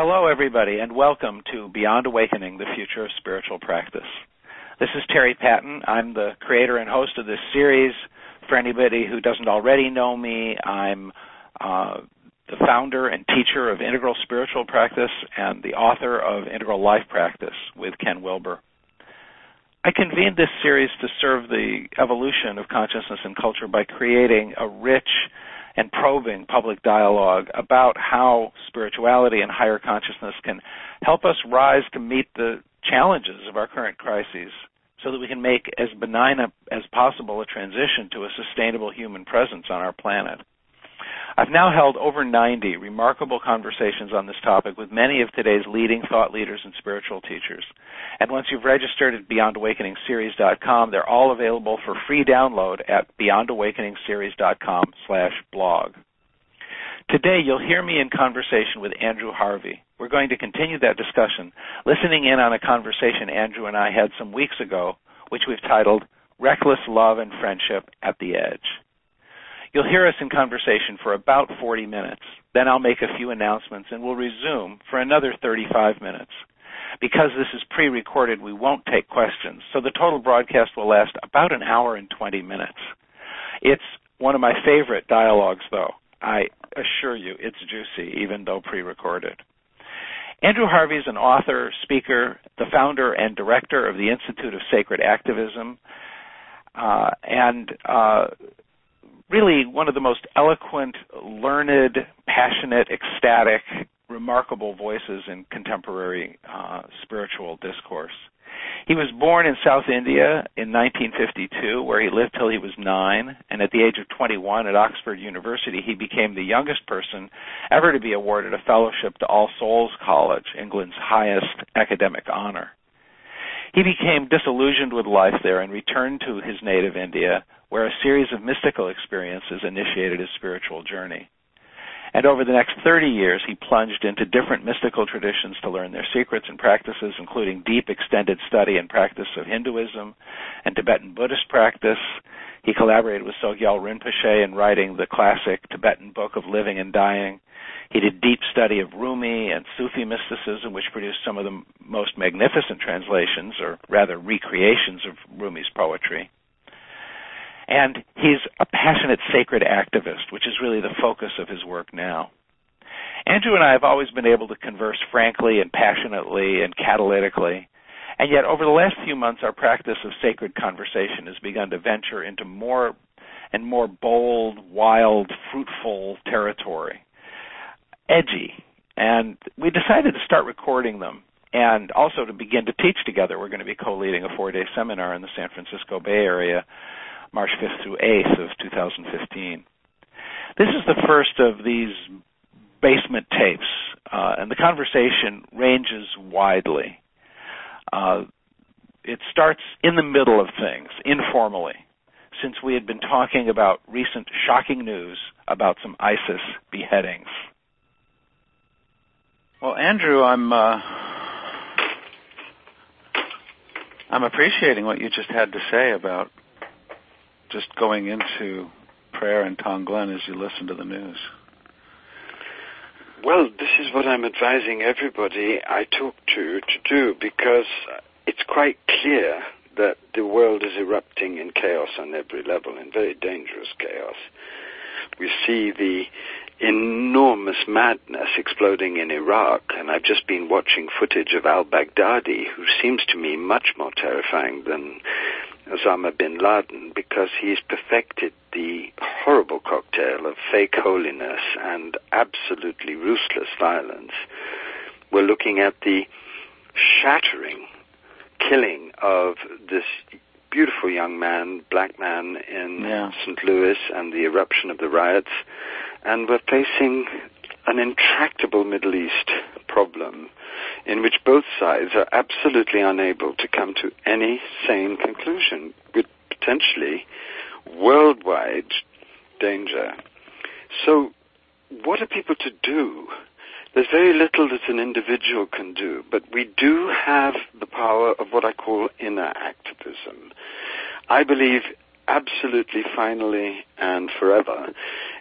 Hello, everybody, and welcome to Beyond Awakening, the Future of Spiritual Practice. This is Terry Patton. I'm the creator and host of this series. For anybody who doesn't already know me, I'm the founder and teacher of Integral Spiritual Practice and the author of Integral Life Practice with Ken Wilber. I convened this series to serve the evolution of consciousness and culture by creating a rich and probing public dialogue about how spirituality and higher consciousness can help us rise to meet the challenges of our current crises so that we can make as benign as possible a transition to a sustainable human presence on our planet. I've now held over 90 remarkable conversations on this topic with many of today's leading thought leaders and spiritual teachers. And once you've registered at BeyondAwakeningseries.com, they're all available for free download at BeyondAwakeningseries.com/blog. Today, you'll hear me in conversation with Andrew Harvey. We're going to continue that discussion, listening in on a conversation Andrew and I had some weeks ago, which we've titled Reckless Love and Friendship at the Edge. You'll hear us in conversation for about 40 minutes. Then I'll make a few announcements, and we'll resume for another 35 minutes. Because this is pre-recorded, we won't take questions, so the total broadcast will last about an hour and 20 minutes. It's one of my favorite dialogues, though. I assure you it's juicy, even though pre-recorded. Andrew Harvey is an author, speaker, the founder and director of the Institute of Sacred Activism, and really one of the most eloquent, learned, passionate, ecstatic, remarkable voices in contemporary spiritual discourse. He was born in South India in 1952, where he lived till he was 9, and at the age of 21 at Oxford University, he became the youngest person ever to be awarded a fellowship to All Souls College, England's highest academic honor. He became disillusioned with life there and returned to his native India, where a series of mystical experiences initiated his spiritual journey. And over the next 30 years, he plunged into different mystical traditions to learn their secrets and practices, including deep, extended study and practice of Hinduism and Tibetan Buddhist practice. He collaborated with Sogyal Rinpoche in writing the classic Tibetan Book of Living and Dying. He did deep study of Rumi and Sufi mysticism, which produced some of the most magnificent translations, or rather recreations, of Rumi's poetry. And he's a passionate sacred activist, which is really the focus of his work now. Andrew and I have always been able to converse frankly and passionately and catalytically, and yet over the last few months our practice of sacred conversation has begun to venture into more and more bold, wild, fruitful territory, edgy, and we decided to start recording them and also to begin to teach together. We're going to be co-leading a 4-day seminar in the San Francisco Bay Area, March 5th through 8th of 2015. This is the first of these basement tapes, and the conversation ranges widely. It starts in the middle of things, informally, since we had been talking about recent shocking news about some ISIS beheadings. Well, Andrew, I'm appreciating what you just had to say about just going into prayer in Tonglen as you listen to the news. Well, this is what I'm advising everybody I talk to do, because it's quite clear that the world is erupting in chaos on every level, in very dangerous chaos. We see the enormous madness exploding in Iraq, and I've just been watching footage of al-Baghdadi, who seems to me much more terrifying than Osama bin Laden, because he's perfected the horrible cocktail of fake holiness and absolutely ruthless violence. We're looking at the shattering killing of this beautiful young man, black man in St. Louis, and the eruption of the riots. And we're facing an intractable Middle East problem in which both sides are absolutely unable to come to any sane conclusion, with potentially worldwide danger. So what are people to do? There's very little that an individual can do, but we do have the power of what I call inner activism. I believe absolutely, finally, and forever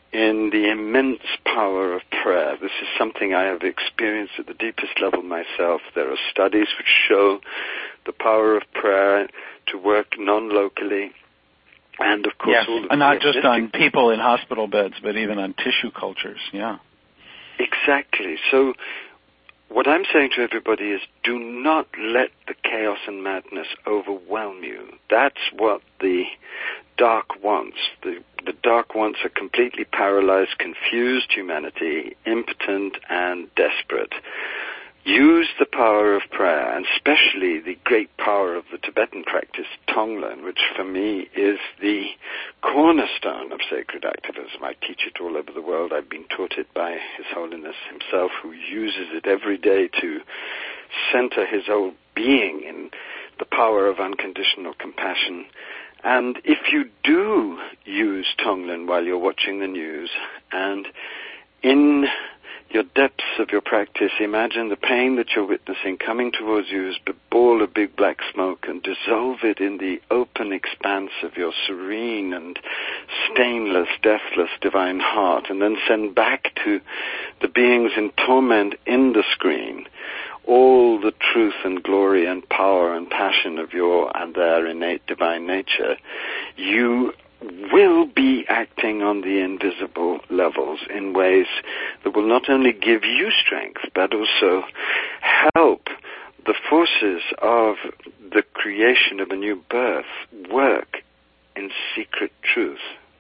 in the immense power of prayer. This is something I have experienced at the deepest level myself. There are studies which show the power of prayer to work non-locally. And, of course, all of and not just on people in hospital beds, but even on tissue cultures, Exactly. So what I'm saying to everybody is do not let the chaos and madness overwhelm you. That's what the dark wants. The dark wants a completely paralyzed, confused humanity, impotent and desperate. Use the power of prayer, and especially the great power of the Tibetan practice, Tonglen, which for me is the cornerstone of sacred activism. I teach it all over the world. I've been taught it by His Holiness himself, who uses it every day to center his whole being in the power of unconditional compassion. And if you do use Tonglen while you're watching the news, and in your depths of your practice, imagine the pain that you're witnessing coming towards you as a ball of big black smoke, and dissolve it in the open expanse of your serene and stainless, deathless divine heart, and then send back to the beings in torment in the screen all the truth and glory and power and passion of your and their innate divine nature. You will be acting on the invisible levels in ways that will not only give you strength, but also help the forces of the creation of a new birth work in secret truth.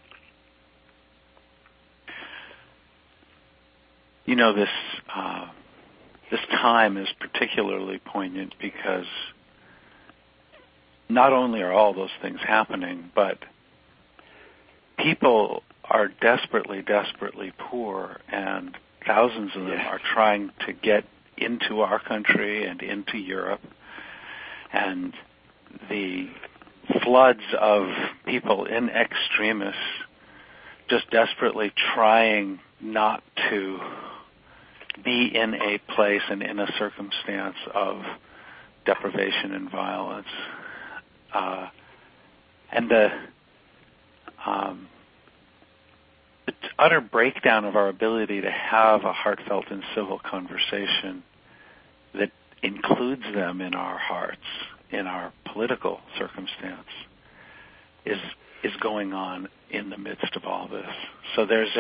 This time is particularly poignant because not only are all those things happening, but people are desperately, desperately poor, and thousands of them are trying to get into our country and into Europe. And the floods of people in extremis just desperately trying not to be in a place and in a circumstance of deprivation and violence. And the utter breakdown of our ability to have a heartfelt and civil conversation that includes them in our hearts, in our political circumstance, is going on in the midst of all this. So there's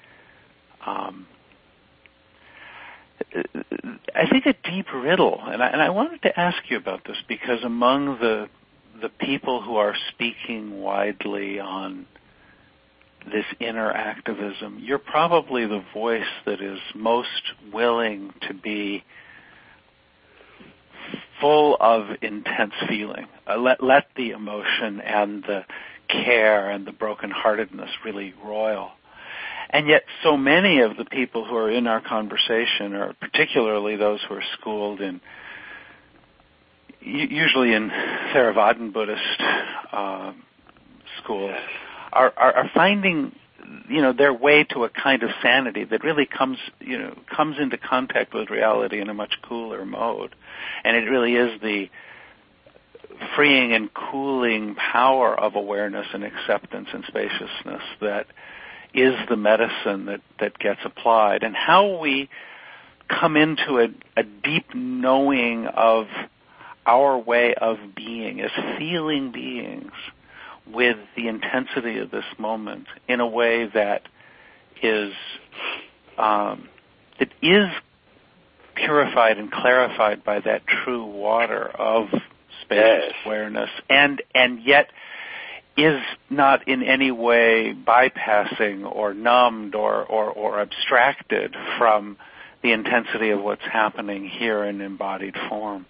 I think a deep riddle, and I wanted to ask you about this because among the people who are speaking widely on this inner activism, you're probably the voice that is most willing to be full of intense feeling. Let the emotion and the care and the brokenheartedness really roil. And yet so many of the people who are in our conversation, or particularly those who are schooled in, usually in Theravadan Buddhist schools, are finding, their way to a kind of sanity that really comes into contact with reality in a much cooler mode. And it really is the freeing and cooling power of awareness and acceptance and spaciousness that is the medicine that gets applied. And how we come into a deep knowing of our way of being as feeling beings with the intensity of this moment in a way that is purified and clarified by that true water of spacious awareness, and yet is not in any way bypassing or numbed or abstracted from the intensity of what's happening here in embodied form.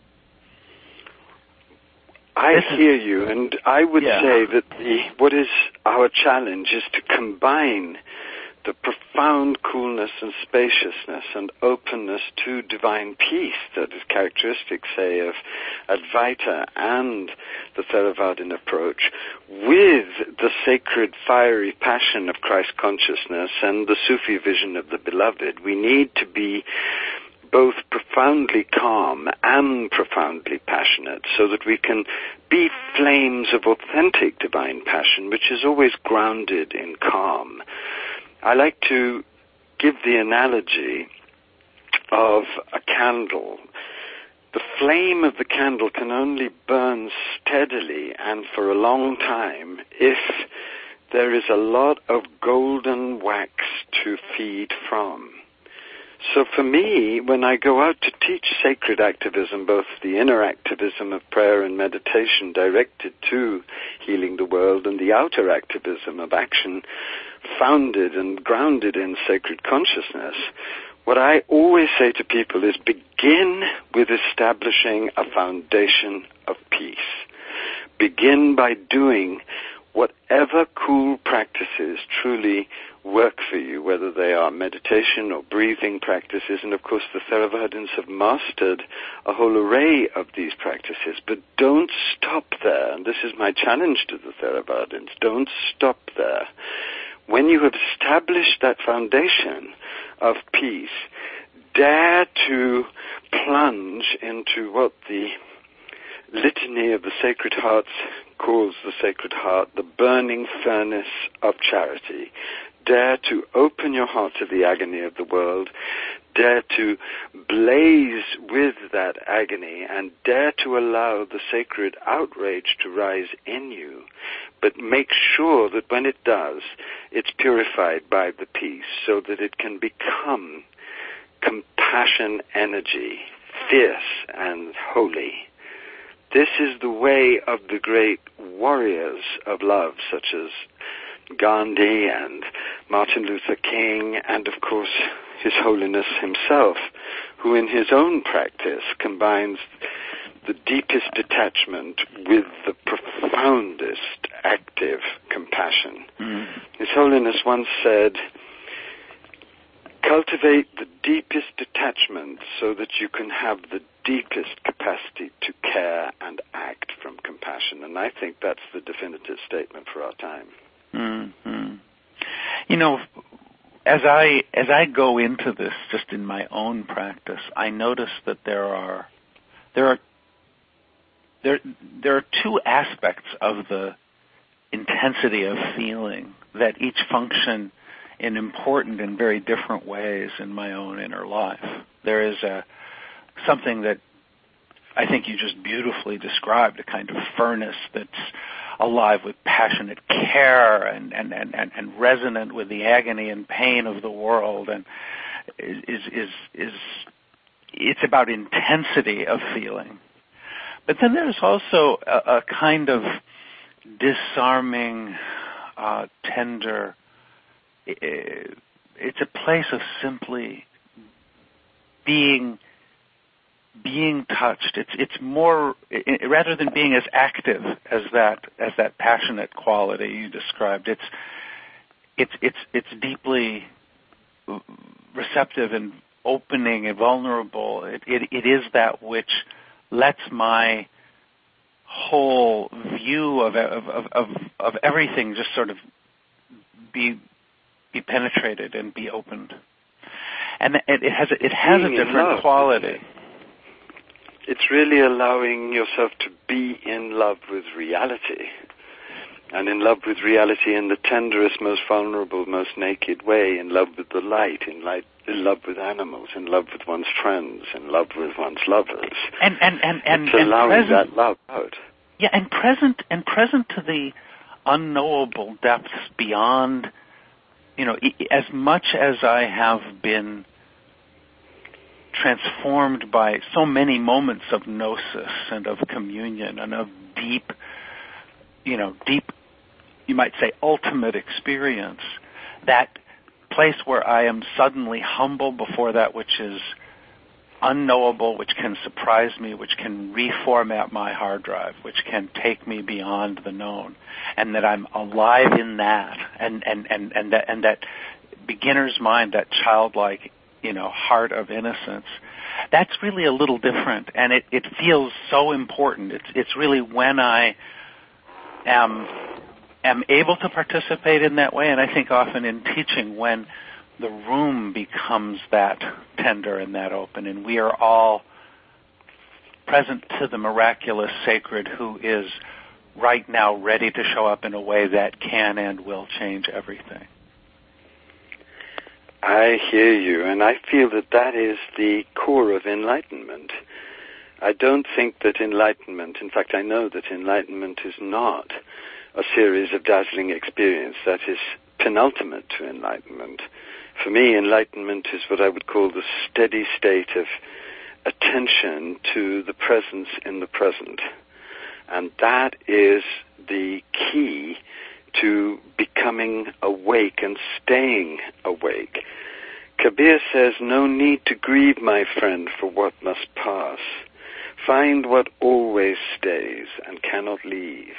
I hear you, and I would say that what is our challenge is to combine the profound coolness and spaciousness and openness to divine peace that is characteristic, say, of Advaita and the Theravadan approach, with the sacred fiery passion of Christ consciousness and the Sufi vision of the beloved. We need to be both profoundly calm and profoundly passionate so that we can be flames of authentic divine passion, which is always grounded in calm. I like to give the analogy of a candle. The flame of the candle can only burn steadily and for a long time if there is a lot of golden wax to feed from. So for me, when I go out to teach sacred activism, both the inner activism of prayer and meditation directed to healing the world, and the outer activism of action founded and grounded in sacred consciousness, what I always say to people is begin with establishing a foundation of peace. Begin by doing whatever cool practices truly work for you, whether they are meditation or breathing practices. And of course the Theravadins have mastered a whole array of these practices. But don't stop there. And this is my challenge to the Theravadins. Don't stop there. When you have established that foundation of peace, dare to plunge into what the Litany of the Sacred Hearts calls the Sacred Heart, the burning furnace of charity. Dare to open your heart to the agony of the world. Dare to blaze with that agony, and dare to allow the sacred outrage to rise in you. But make sure that when it does, it's purified by the peace so that it can become compassion energy, fierce and holy. This is the way of the great warriors of love, such as Gandhi and Martin Luther King, and of course His Holiness himself, who in his own practice combines the deepest detachment with the profoundest active compassion. His Holiness once said, cultivate the deepest detachment so that you can have the deepest capacity to care and act from compassion. And I think that's the definitive statement for our time. Mm-hmm. You know, as I go into this just in my own practice, I notice that there are two aspects of the intensity of feeling that each function in important and very different ways in my own inner life. There is something that I think you just beautifully described, a kind of furnace that's alive with passionate care and resonant with the agony and pain of the world, and it's about intensity of feeling. But then there's also a kind of disarming, tender. It's a place of simply being touched. It's more, rather than being as active as that passionate quality you described. It's deeply receptive and opening and vulnerable. It is that which lets my whole view of everything just sort of be penetrated and be opened. And it has a different quality. It's really allowing yourself to be in love with reality, and in love with reality in the tenderest, most vulnerable, most naked way, in love with the light, in love with animals, in love with one's friends, in love with one's lovers. And allowing that love out. Yeah, and present to the unknowable depths beyond, as much as I have been transformed by so many moments of gnosis and of communion and of deep, you might say, ultimate experience, that place where I am suddenly humble before that which is unknowable, which can surprise me, which can reformat my hard drive, which can take me beyond the known, and that I'm alive in that, and that beginner's mind, that childlike, heart of innocence, that's really a little different, and it feels so important. It's really when I am able to participate in that way, and I think often in teaching, when the room becomes that tender and that open, and we are all present to the miraculous sacred who is right now ready to show up in a way that can and will change everything. I hear you, and I feel that that is the core of enlightenment. I don't think that enlightenment, in fact, I know that enlightenment is not a series of dazzling experience. That is penultimate to enlightenment. For me, enlightenment is what I would call the steady state of attention to the presence in the present. And that is the key to becoming awake and staying awake. Kabir says, "No need to grieve, my friend, for what must pass. Find what always stays and cannot leave.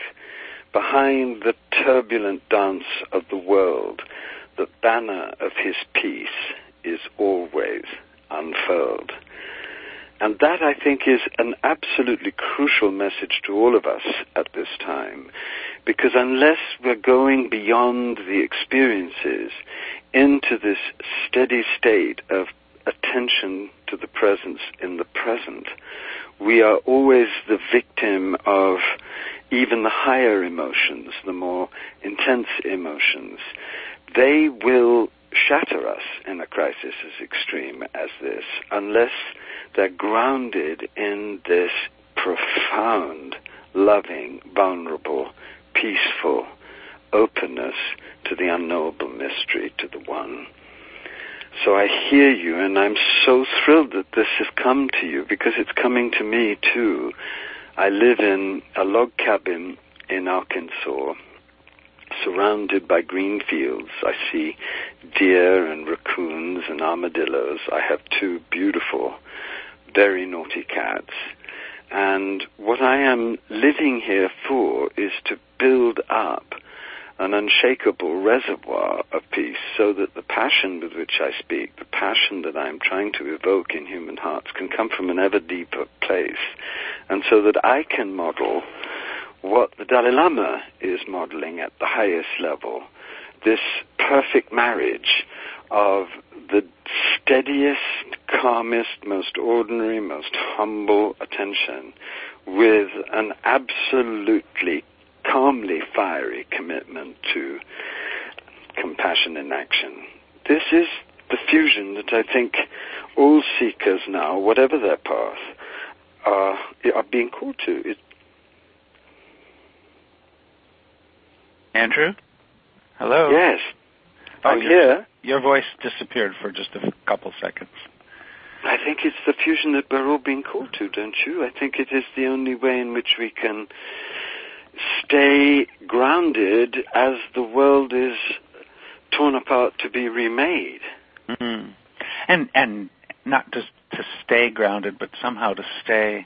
Behind the turbulent dance of the world, the banner of his peace is always unfurled." And that, I think, is an absolutely crucial message to all of us at this time, because unless we're going beyond the experiences into this steady state of attention to the presence in the present, we are always the victim of even the higher emotions, the more intense emotions. They will shatter us in a crisis as extreme as this, unless they're grounded in this profound, loving, vulnerable, peaceful openness to the unknowable mystery, to the One. So I hear you, and I'm so thrilled that this has come to you, because it's coming to me too. I live in a log cabin in Arkansas, surrounded by green fields. I see deer and raccoons and armadillos. I have 2 beautiful, very naughty cats. And what I am living here for is to build up an unshakable reservoir of peace, so that the passion with which I speak, the passion that I am trying to evoke in human hearts, can come from an ever deeper place, and so that I can model what the Dalai Lama is modeling at the highest level, this perfect marriage of the steadiest, calmest, most ordinary, most humble attention with an absolutely calmly fiery commitment to compassion in action. This is the fusion that I think all seekers now, whatever their path, are being called to. Andrew? Hello? Yes. I'm here. Your voice disappeared for just a couple seconds. I think it's the fusion that we're all being called to, don't you? I think it is the only way in which we can stay grounded as the world is torn apart to be remade. Mm-hmm. And not just to stay grounded, but somehow to stay...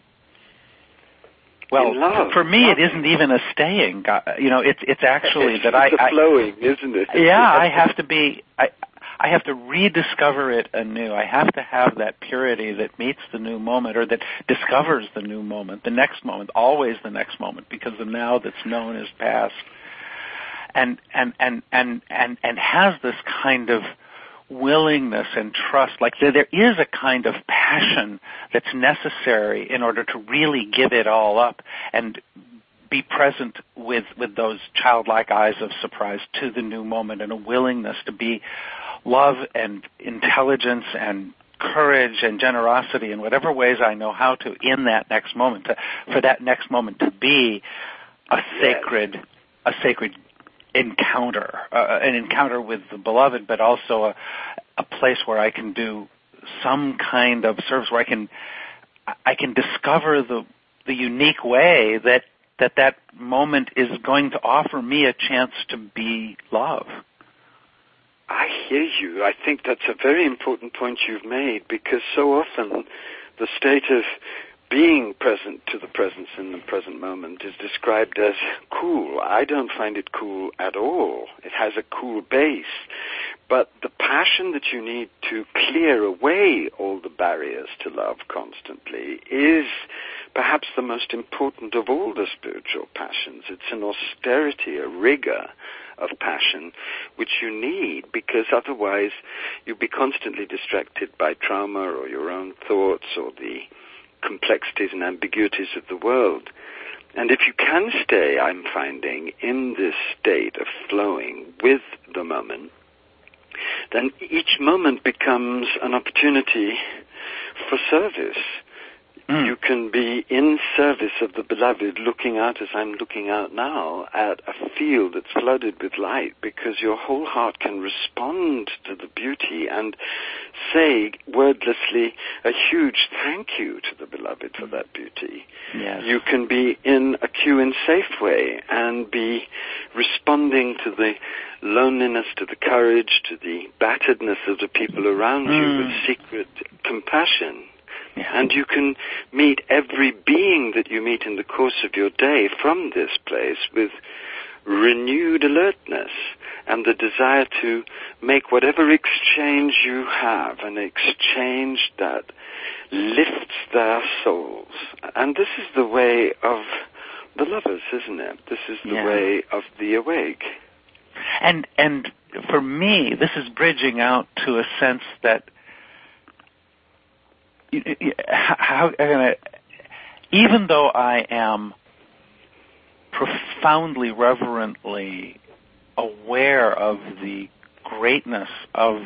Well, in love. For me, it isn't even a staying. It's actually that it's a flowing, isn't it? Yeah, I have to rediscover it anew. I have to have that purity that meets the new moment, or that discovers the new moment, the next moment, always the next moment, because the now that's known is past, and has this kind of willingness and trust, like there is a kind of passion that's necessary in order to really give it all up and be present with those childlike eyes of surprise to the new moment, and a willingness to be love and intelligence and courage and generosity in whatever ways I know how to in that next moment, for that next moment to be a sacred encounter, an encounter with the beloved, but also a place where I can do some kind of service, where I can discover the unique way that moment is going to offer me a chance to be love. I hear you. I think that's a very important point you've made, because so often the state of being present to the presence in the present moment is described as cool. I don't find it cool at all. It has a cool base. But the passion that you need to clear away all the barriers to love constantly is perhaps the most important of all the spiritual passions. It's an austerity, a rigor of passion which you need, because otherwise you'll be constantly distracted by trauma or your own thoughts or the complexities and ambiguities of the world. And if you can stay, I'm finding, in this state of flowing with the moment, then each moment becomes an opportunity for service. You can be in service of the beloved, looking out as I'm looking out now at a field that's flooded with light, because your whole heart can respond to the beauty and say wordlessly a huge thank you to the beloved for that beauty. Yes. You can be in a queue in Safeway and be responding to the loneliness, to the courage, to the batteredness of the people around you with secret compassion. Yeah. And you can meet every being that you meet in the course of your day from this place with renewed alertness and the desire to make whatever exchange you have, an exchange that lifts their souls. And this is the way of the lovers, isn't it? This is the way of the awake. And for me, this is bridging out to a sense that even though I am profoundly, reverently aware of the greatness of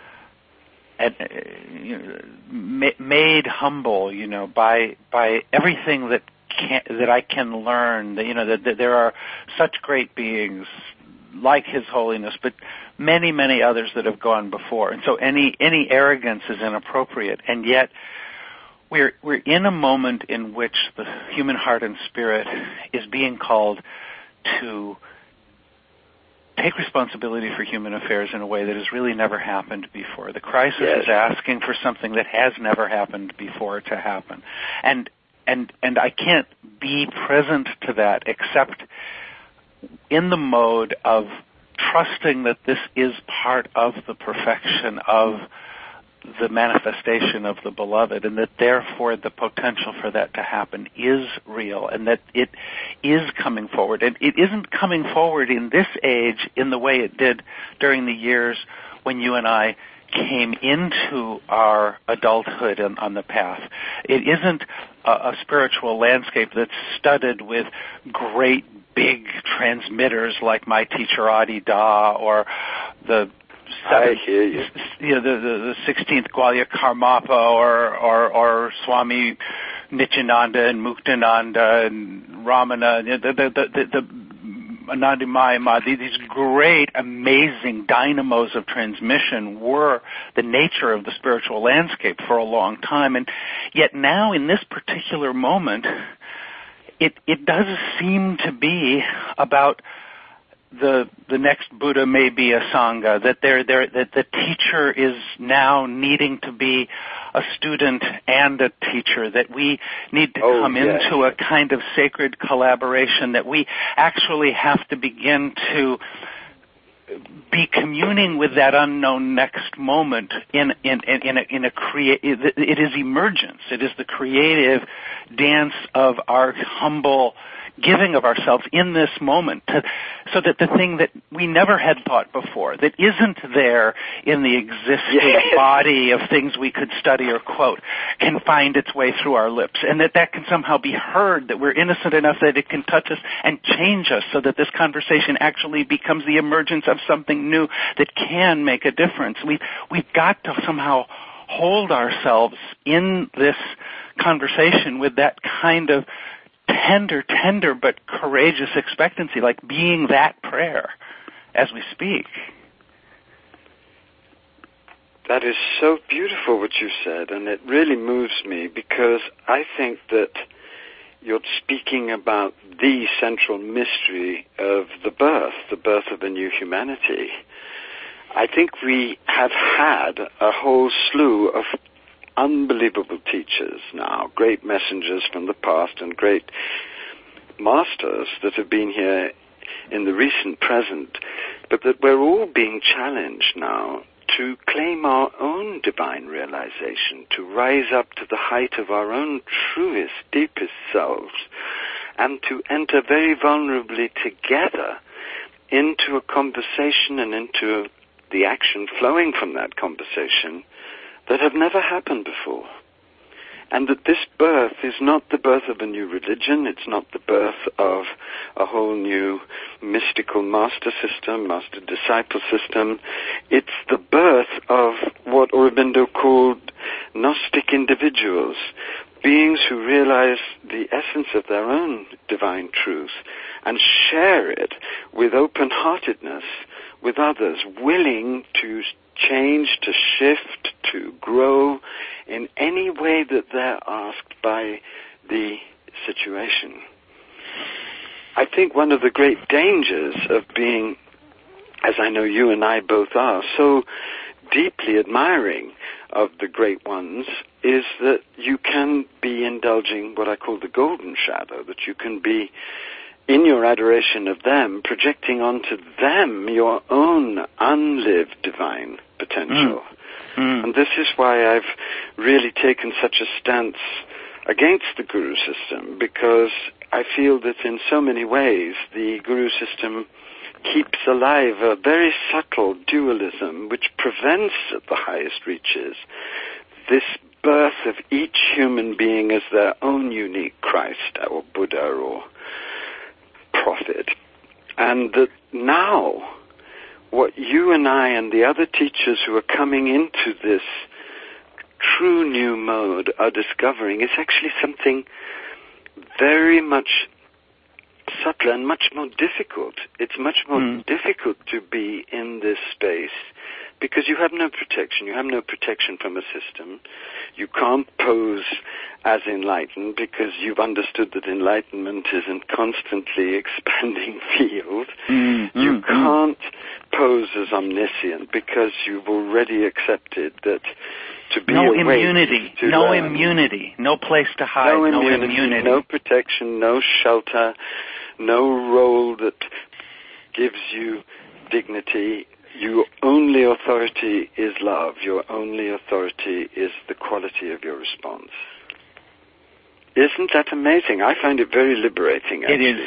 made humble, by everything that I can learn, that there are such great beings like His Holiness, but many, many others that have gone before, and so any arrogance is inappropriate, and yet we're in a moment in which the human heart and spirit is being called to take responsibility for human affairs in a way that has really never happened before. The crisis is asking for something that has never happened before to happen, and I can't be present to that except in the mode of trusting that this is part of the perfection of the manifestation of the beloved, and that therefore the potential for that to happen is real, and that it is coming forward. And it isn't coming forward in this age in the way it did during the years when you and I came into our adulthood on the path. It isn't a spiritual landscape that's studded with great big transmitters like my teacher Adi Da, or the I hear you. The 16th Gwalior Karmapa, or Swami Nityananda and Muktananda and Ramana, the Anandamaya, these great, amazing dynamos of transmission were the nature of the spiritual landscape for a long time. And yet now, in this particular moment, it does seem to be about the next Buddha may be a Sangha, that that the teacher is now needing to be a student and a teacher, that we need to come into a kind of sacred collaboration, that we actually have to begin to be communing with that unknown next moment it is emergence. It is the creative dance of our humble giving of ourselves in this moment, so that the thing that we never had thought before, that isn't there in the existing body of things we could study or quote, can find its way through our lips, and that can somehow be heard, that we're innocent enough that it can touch us and change us, so that this conversation actually becomes the emergence of something new that can make a difference. We've got to somehow hold ourselves in this conversation with that kind of tender but courageous expectancy, like being that prayer as we speak. That is so beautiful what you said, and it really moves me, because I think that you're speaking about the central mystery of the birth of a new humanity. I think we have had a whole slew of unbelievable teachers now, great messengers from the past and great masters that have been here in the recent present, but that we're all being challenged now to claim our own divine realization, to rise up to the height of our own truest, deepest selves, and to enter very vulnerably together into a conversation and into the action flowing from that conversation that have never happened before. and that this birth is not the birth of a new religion, it's not the birth of a whole new mystical master system, master-disciple system. It's the birth of what Aurobindo called Gnostic individuals, beings who realize the essence of their own divine truth and share it with open-heartedness with others, willing to change, to shift, to grow in any way that they're asked by the situation. I think one of the great dangers of being, as I know you and I both are, so deeply admiring of the great ones is that you can be indulging what I call the golden shadow, that you can be, in your adoration of them, projecting onto them your own unlived divine potential. And this is why I've really taken such a stance against the Guru system, because I feel that in so many ways the Guru system keeps alive a very subtle dualism which prevents at the highest reaches this birth of each human being as their own unique Christ or Buddha or prophet. And that now what you and I and the other teachers who are coming into this true new mode are discovering is actually something very much subtler and much more difficult. It's much more difficult to be in this space because you have no protection. You have no protection from a system. You can't pose as enlightened because you've understood that enlightenment is a constantly expanding field. You can't pose as omniscient because you've already accepted that to be no awake, immunity, to no learn. Immunity, no place to hide, no immunity, no protection, no shelter, no role that gives you dignity. Your only authority is love. Your only authority is the quality of your response. Isn't that amazing? I find it very liberating, actually.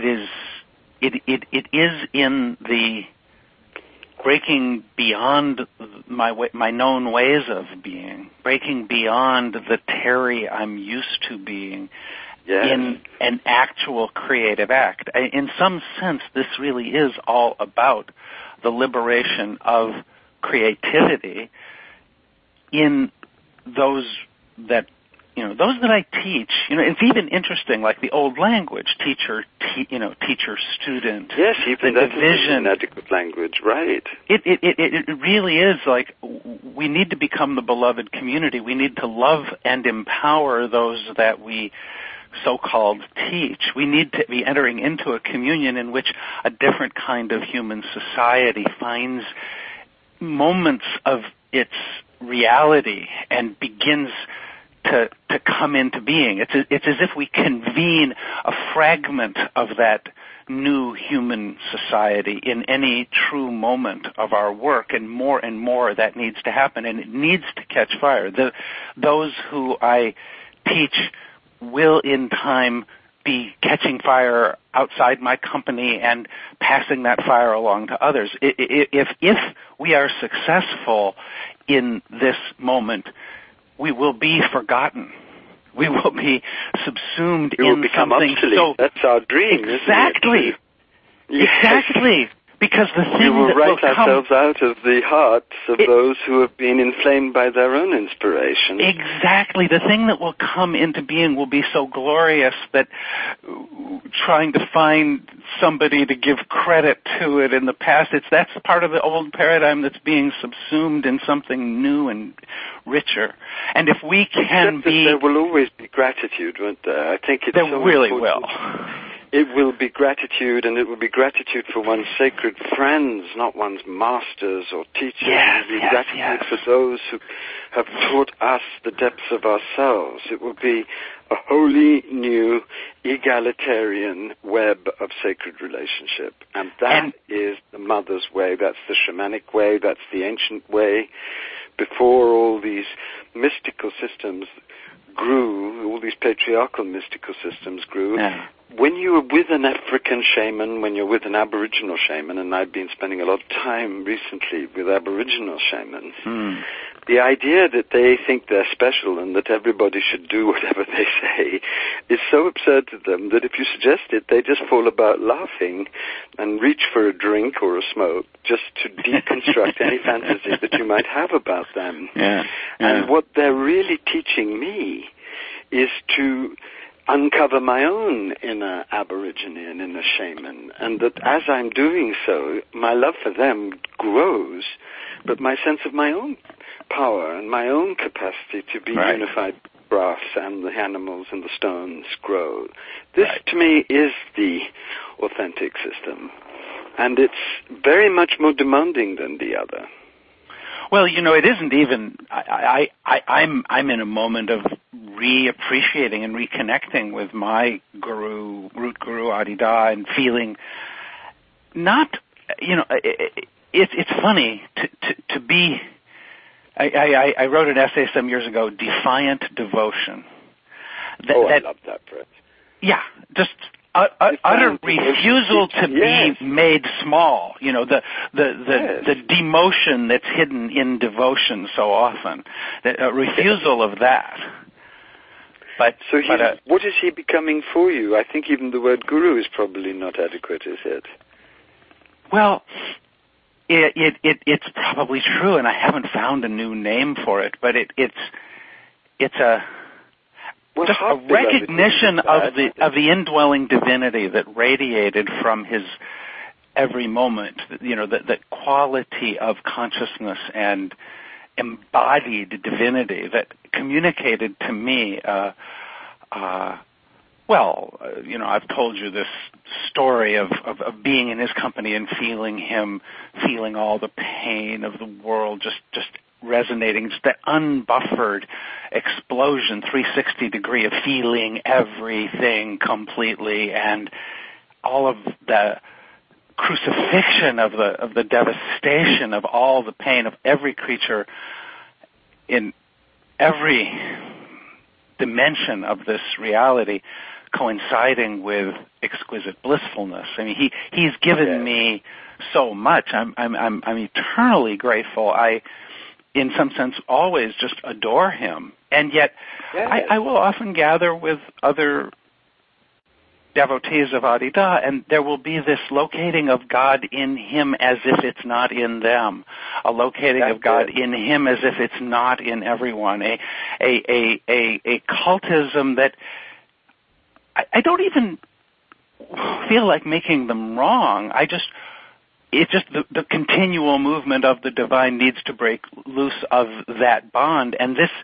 It is in the breaking beyond my known ways of being, breaking beyond the Terry I'm used to being, in an actual creative act. In some sense, this really is all about the liberation of creativity in those that I teach. It's even interesting, like the old language, teacher, student. Yes, even the that division. is an adequate language, right? It really is like we need to become the beloved community. We need to love and empower those that we so-called teach. We need to be entering into a communion in which a different kind of human society finds moments of its reality and begins to come into being. It's as if we convene a fragment of that new human society in any true moment of our work, and more that needs to happen, and it needs to catch fire. Those who I teach will in time be catching fire outside my company and passing that fire along to others. If we are successful in this moment, we will be forgotten. We will be subsumed in something. So that's our dream. Exactly. Yes. Exactly. Because the thing we will that write will come, ourselves out of the hearts of those who have been inflamed by their own inspiration. Exactly. The thing that will come into being will be so glorious that trying to find somebody to give credit to it in the past, that's part of the old paradigm that's being subsumed in something new and richer. And if we can be... there will always be gratitude, won't there? I think it's there so really important. will. It will be gratitude, and it will be gratitude for one's sacred friends, not one's masters or teachers. Yes, it will be gratitude for those who have taught us the depths of ourselves. It will be a wholly new egalitarian web of sacred relationship. And that is the mother's way. That's the shamanic way. That's the ancient way. Before all these mystical systems grew, all these patriarchal mystical systems grew, when you are with an African shaman, when you're with an Aboriginal shaman, and I've been spending a lot of time recently with Aboriginal shamans, The idea that they think they're special and that everybody should do whatever they say is so absurd to them that if you suggest it, they just fall about laughing and reach for a drink or a smoke just to deconstruct any fantasy that you might have about them. Yeah. And what they're really teaching me is to uncover my own inner aborigine and inner shaman, and that as I'm doing so, my love for them grows, but my sense of my own power and my own capacity to be unified with grass and the animals and the stones grow. This, to me, is the authentic system, and it's very much more demanding than the other. Well, it isn't even. I'm in a moment of reappreciating and reconnecting with my guru, root guru Adi Da, and feeling not. It's funny to be. I wrote an essay some years ago, Defiant Devotion. I love that phrase. Yeah, just utter refusal to be made small. The demotion that's hidden in devotion so often. A refusal of that. What is he becoming for you? I think even the word guru is probably not adequate, is it? Well, it's probably true, and I haven't found a new name for it. But it's a recognition of the indwelling divinity that radiated from his every moment. The quality of consciousness and embodied divinity that communicated to me. I've told you this story of being in his company and feeling all the pain of the world, just resonating, just that unbuffered explosion, 360 degree of feeling everything completely, and all of the crucifixion of the devastation of all the pain of every creature in every dimension of this reality coinciding with exquisite blissfulness. I mean, he's given me so much. I'm eternally grateful. I, in some sense, always just adore him. And yet, I will often gather with other devotees of Adi Da, and there will be this locating of God in him as if it's not in them, a locating of God in him as if it's not in everyone, a cultism that I don't even feel like making them wrong. It's just the continual movement of the divine needs to break loose of that bond, and this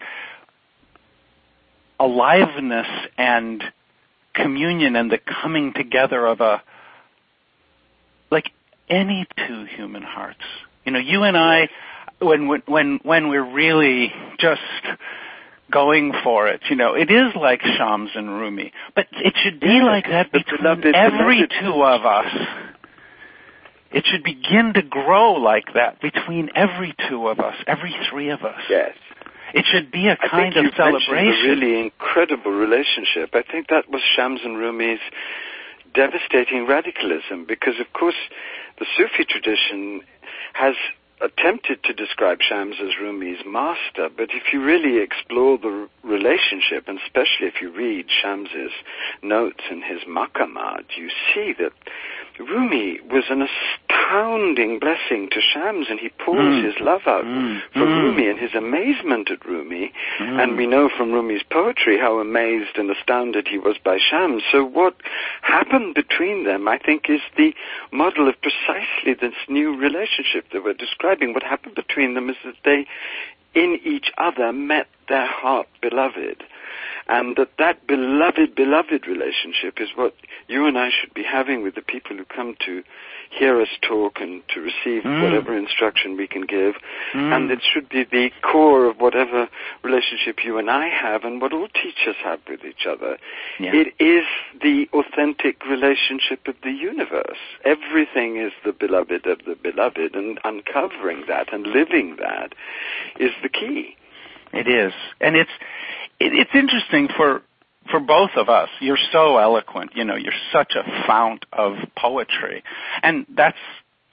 aliveness and communion and the coming together of like any two human hearts. You and I, when we're really just going for it, it is like Shams and Rumi, but it should be like that between every two of us. It should begin to grow like that between every two of us, every three of us. Yes. It should be a kind of celebration. A really incredible relationship. I think that was Shams and Rumi's devastating radicalism, because, of course, the Sufi tradition has attempted to describe Shams as Rumi's master, but if you really explore the relationship, and especially if you read Shams's notes in his Maqamat, you see that Rumi was an astounding blessing to Shams, and he pours his love out for Rumi and his amazement at Rumi, and we know from Rumi's poetry how amazed and astounded he was by Shams. So what happened between them, I think, is the model of precisely this new relationship that we're describing. What happened between them is that they, in each other, met their heart beloved. And that beloved relationship is what you and I should be having with the people who come to hear us talk and to receive whatever instruction we can give. And it should be the core of whatever relationship you and I have and what all teachers have with each other. Yeah. It is the authentic relationship of the universe. Everything is the beloved of the beloved, and uncovering that and living that is the key. It is. And it's interesting for both of us. You're so eloquent, you're such a fount of poetry. And that's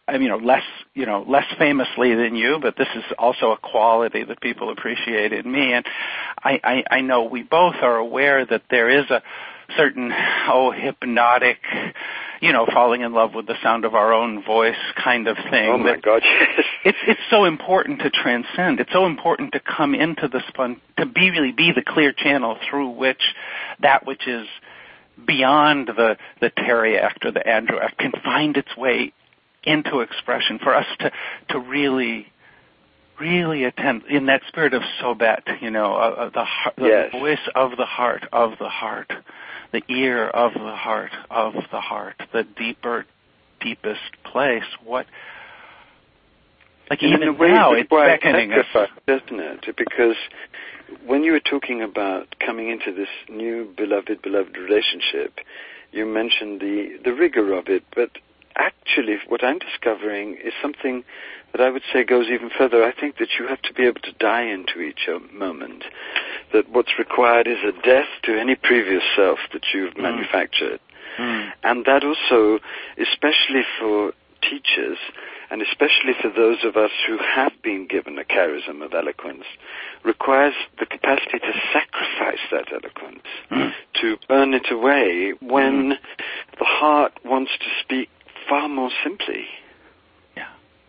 less famously than you, but this is also a quality that people appreciate in me. And I know we both are aware that there is a certain, hypnotic, falling in love with the sound of our own voice kind of thing. Oh my God, yes. It's so important to transcend. It's so important to come into the to really be the clear channel through which that which is beyond the Terry act or the Andrew act can find its way into expression, for us to really attend in that spirit of Sobat, the voice of the heart, the ear of the heart, the deepest place. What, like even in a way, now, it's beckoning us, doesn't it? Because when you were talking about coming into this new beloved relationship, you mentioned the rigor of it, but actually, what I'm discovering is something that I would say goes even further. I think that you have to be able to die into each moment. That what's required is a death to any previous self that you've manufactured. And that also, especially for teachers, and especially for those of us who have been given a charism of eloquence, requires the capacity to sacrifice that eloquence, to burn it away when the heart wants to speak far more simply. Yeah.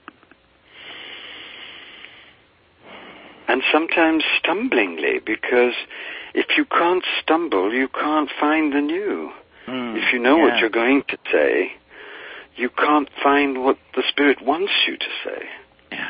And sometimes stumblingly, because if you can't stumble, you can't find the new. If you know what you're going to say, you can't find what the Spirit wants you to say. Yeah.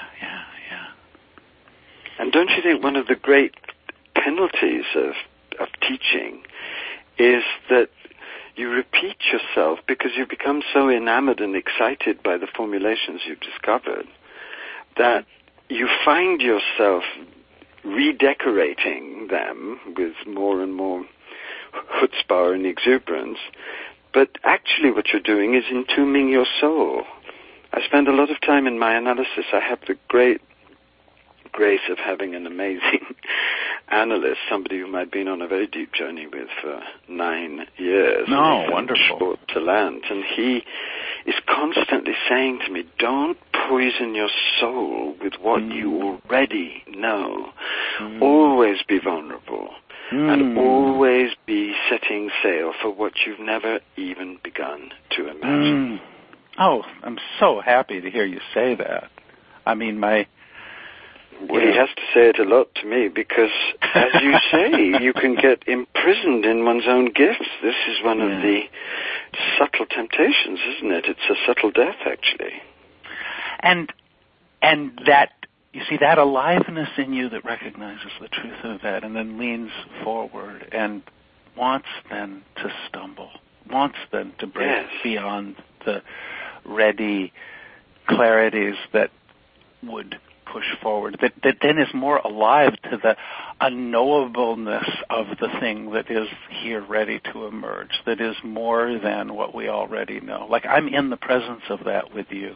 And don't you think one of the great penalties of teaching is that you repeat yourself because you become so enamored and excited by the formulations you've discovered that you find yourself redecorating them with more and more chutzpah and exuberance, but actually what you're doing is entombing your soul. I spend a lot of time in my analysis. I have the great grace of having an amazing analyst, somebody whom I've been on a very deep journey with for 9 years. Oh, wonderful. Short to land. And he is constantly saying to me, don't poison your soul with what you already know. Always be vulnerable. And always be setting sail for what you've never even begun to imagine. Oh, I'm so happy to hear you say that. I mean, Well, he has to say it a lot to me because, as you say, you can get imprisoned in one's own gifts. This is one of the subtle temptations, isn't it? It's a subtle death, actually. And that, you see, that aliveness in you that recognizes the truth of that and then leans forward and wants then to stumble, wants then to break beyond the ready clarities that would push forward, that then is more alive to the unknowableness of the thing that is here ready to emerge, that is more than what we already know. Like, I'm in the presence of that with you.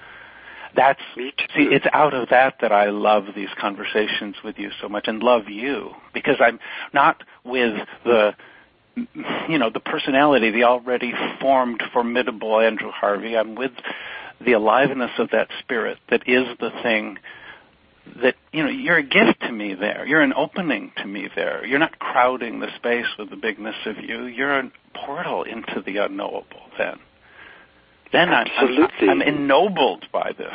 It's out of that I love these conversations with you so much and love you, because I'm not with the personality, the already formed, formidable Andrew Harvey. I'm with the aliveness of that spirit that is the thing that, you're a gift to me there. You're an opening to me there. You're not crowding the space with the bigness of you. You're a portal into the unknowable then. Then I'm ennobled by this.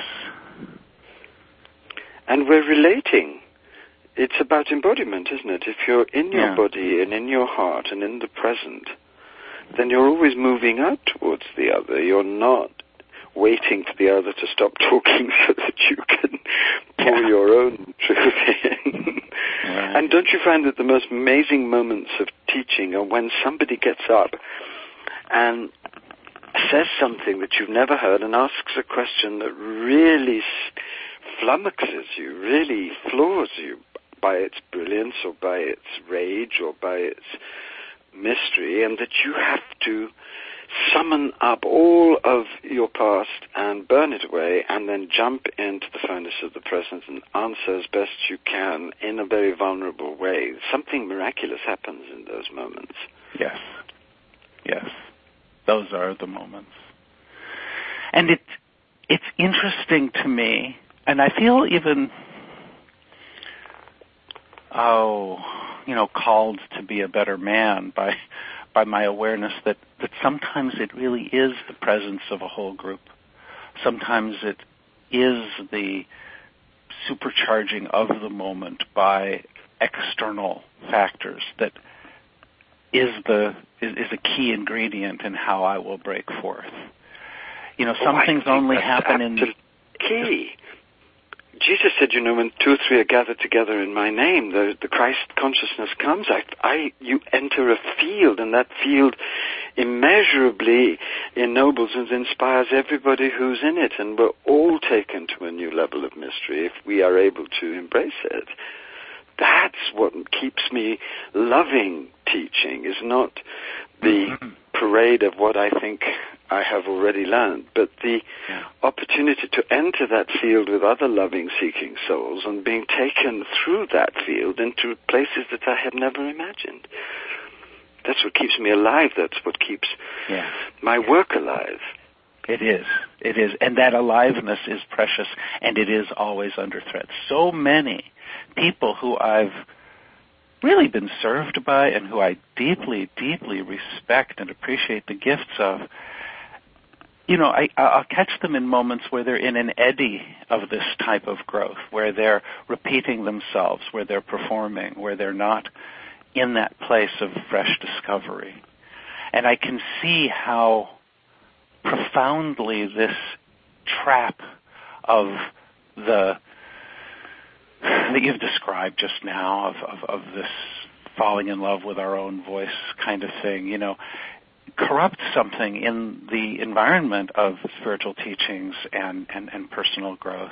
And we're relating. It's about embodiment, isn't it? If you're in your body and in your heart and in the present, then you're always moving out towards the other. You're not waiting for the other to stop talking so that you can pour your own truth in. And don't you find that the most amazing moments of teaching are when somebody gets up and says something that you've never heard and asks a question that really flummoxes you, really floors you by its brilliance or by its rage or by its mystery, and that you have to summon up all of your past and burn it away and then jump into the furnace of the present and answer as best you can in a very vulnerable way. Something miraculous happens in those moments. Yes. Those are the moments. And it's interesting to me, and I feel even, called to be a better man by my awareness that sometimes it really is the presence of a whole group. Sometimes it is the supercharging of the moment by external factors that is a key ingredient in how I will break forth. Some things only happen in key. Jesus said, when 2 or 3 are gathered together in my name, the Christ consciousness comes. You enter a field, and that field immeasurably ennobles and inspires everybody who's in it, and we're all taken to a new level of mystery if we are able to embrace it. That's what keeps me loving teaching, is not the parade of what I think I have already learned, but the opportunity to enter that field with other loving, seeking souls and being taken through that field into places that I had never imagined. That's what keeps me alive. That's what keeps my work alive. It is. And that aliveness is precious, and it is always under threat. So many people who I've really been served by and who I deeply, deeply respect and appreciate the gifts of, I'll catch them in moments where they're in an eddy of this type of growth, where they're repeating themselves, where they're performing, where they're not in that place of fresh discovery. And I can see how profoundly this trap of that you've described just now, of this falling in love with our own voice kind of thing, corrupt something in the environment of spiritual teachings and personal growth.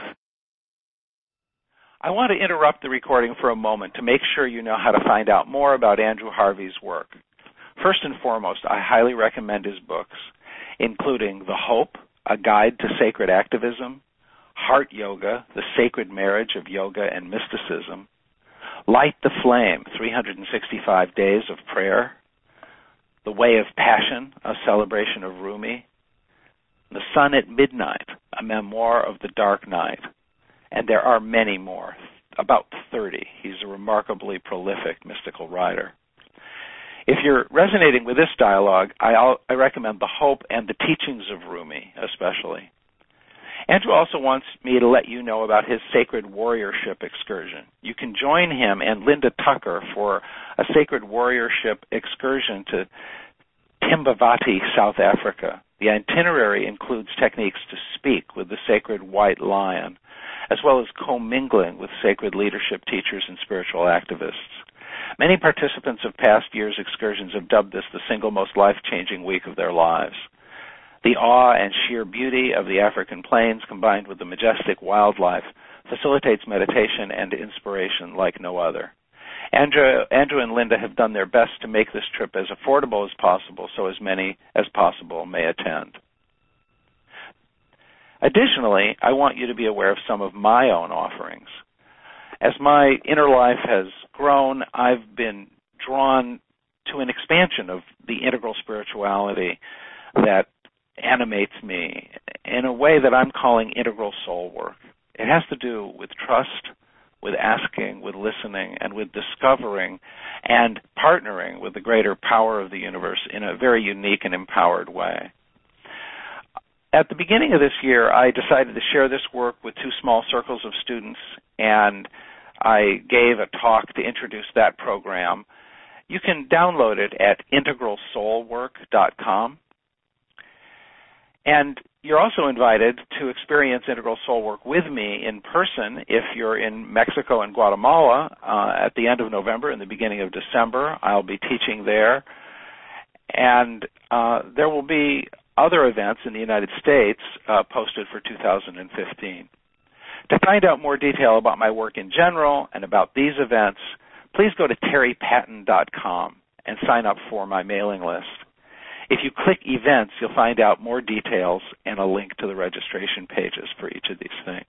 I want to interrupt the recording for a moment to make sure you know how to find out more about Andrew Harvey's work. First and foremost, I highly recommend his books, including The Hope, A Guide to Sacred Activism, Heart Yoga, The Sacred Marriage of Yoga and Mysticism, Light the Flame, 365 Days of Prayer, The Way of Passion, a celebration of Rumi, The Sun at Midnight, a memoir of the dark night, and there are many more, about 30. He's a remarkably prolific mystical writer. If you're resonating with this dialogue, I recommend The Hope and the Teachings of Rumi, especially. Andrew also wants me to let you know about his Sacred Warriorship excursion. You can join him and Linda Tucker for a Sacred Warriorship excursion to Timbavati, South Africa. The itinerary includes techniques to speak with the sacred white lion, as well as commingling with sacred leadership teachers and spiritual activists. Many participants of past years' excursions have dubbed this the single most life-changing week of their lives. The awe and sheer beauty of the African plains, combined with the majestic wildlife, facilitates meditation and inspiration like no other. Andrew and Linda have done their best to make this trip as affordable as possible so as many as possible may attend. Additionally, I want you to be aware of some of my own offerings. As my inner life has grown, I've been drawn to an expansion of the integral spirituality that animates me in a way that I'm calling integral soul work. It has to do with trust, with asking, with listening, and with discovering and partnering with the greater power of the universe in a very unique and empowered way. At the beginning of this year, I decided to share this work with 2 small circles of students, and I gave a talk to introduce that program. You can download it at integralsoulwork.com. And you're also invited to experience Integral Soul Work with me in person if you're in Mexico and Guatemala at the end of November and the beginning of December. I'll be teaching there. And there will be other events in the United States posted for 2015. To find out more detail about my work in general and about these events, please go to terrypatten.com and sign up for my mailing list. If you click events, you'll find out more details and a link to the registration pages for each of these things.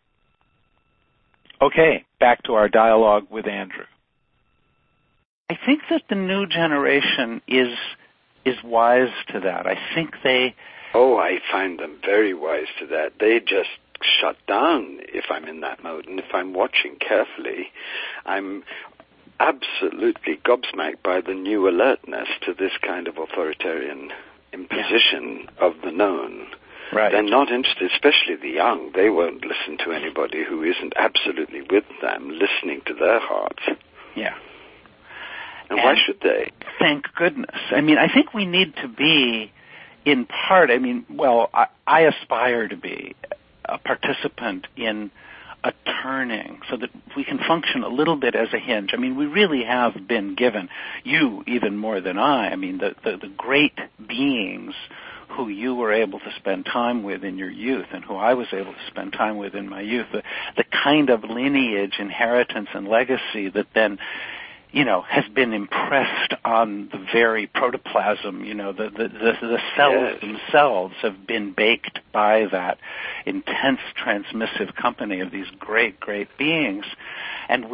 Okay, back to our dialogue with Andrew. I think that the new generation is wise to that. I think they Oh, I find them very wise to that. They just shut down if I'm in that mode. And if I'm watching carefully, I'm absolutely gobsmacked by the new alertness to this kind of authoritarian imposition of the known. Right. They're not interested, especially the young. They won't listen to anybody who isn't absolutely with them, listening to their hearts. Yeah. And why should they? Thank goodness. I mean, I think we need to be, in part, I aspire to be a participant in a turning so that we can function a little bit as a hinge. I mean, we really have been given, you even more than I mean, the great beings who you were able to spend time with in your youth and who I was able to spend time with in my youth, the kind of lineage, inheritance, and legacy that then, has been impressed on the very protoplasm, the cells themselves have been baked by that intense transmissive company of these great, great beings. And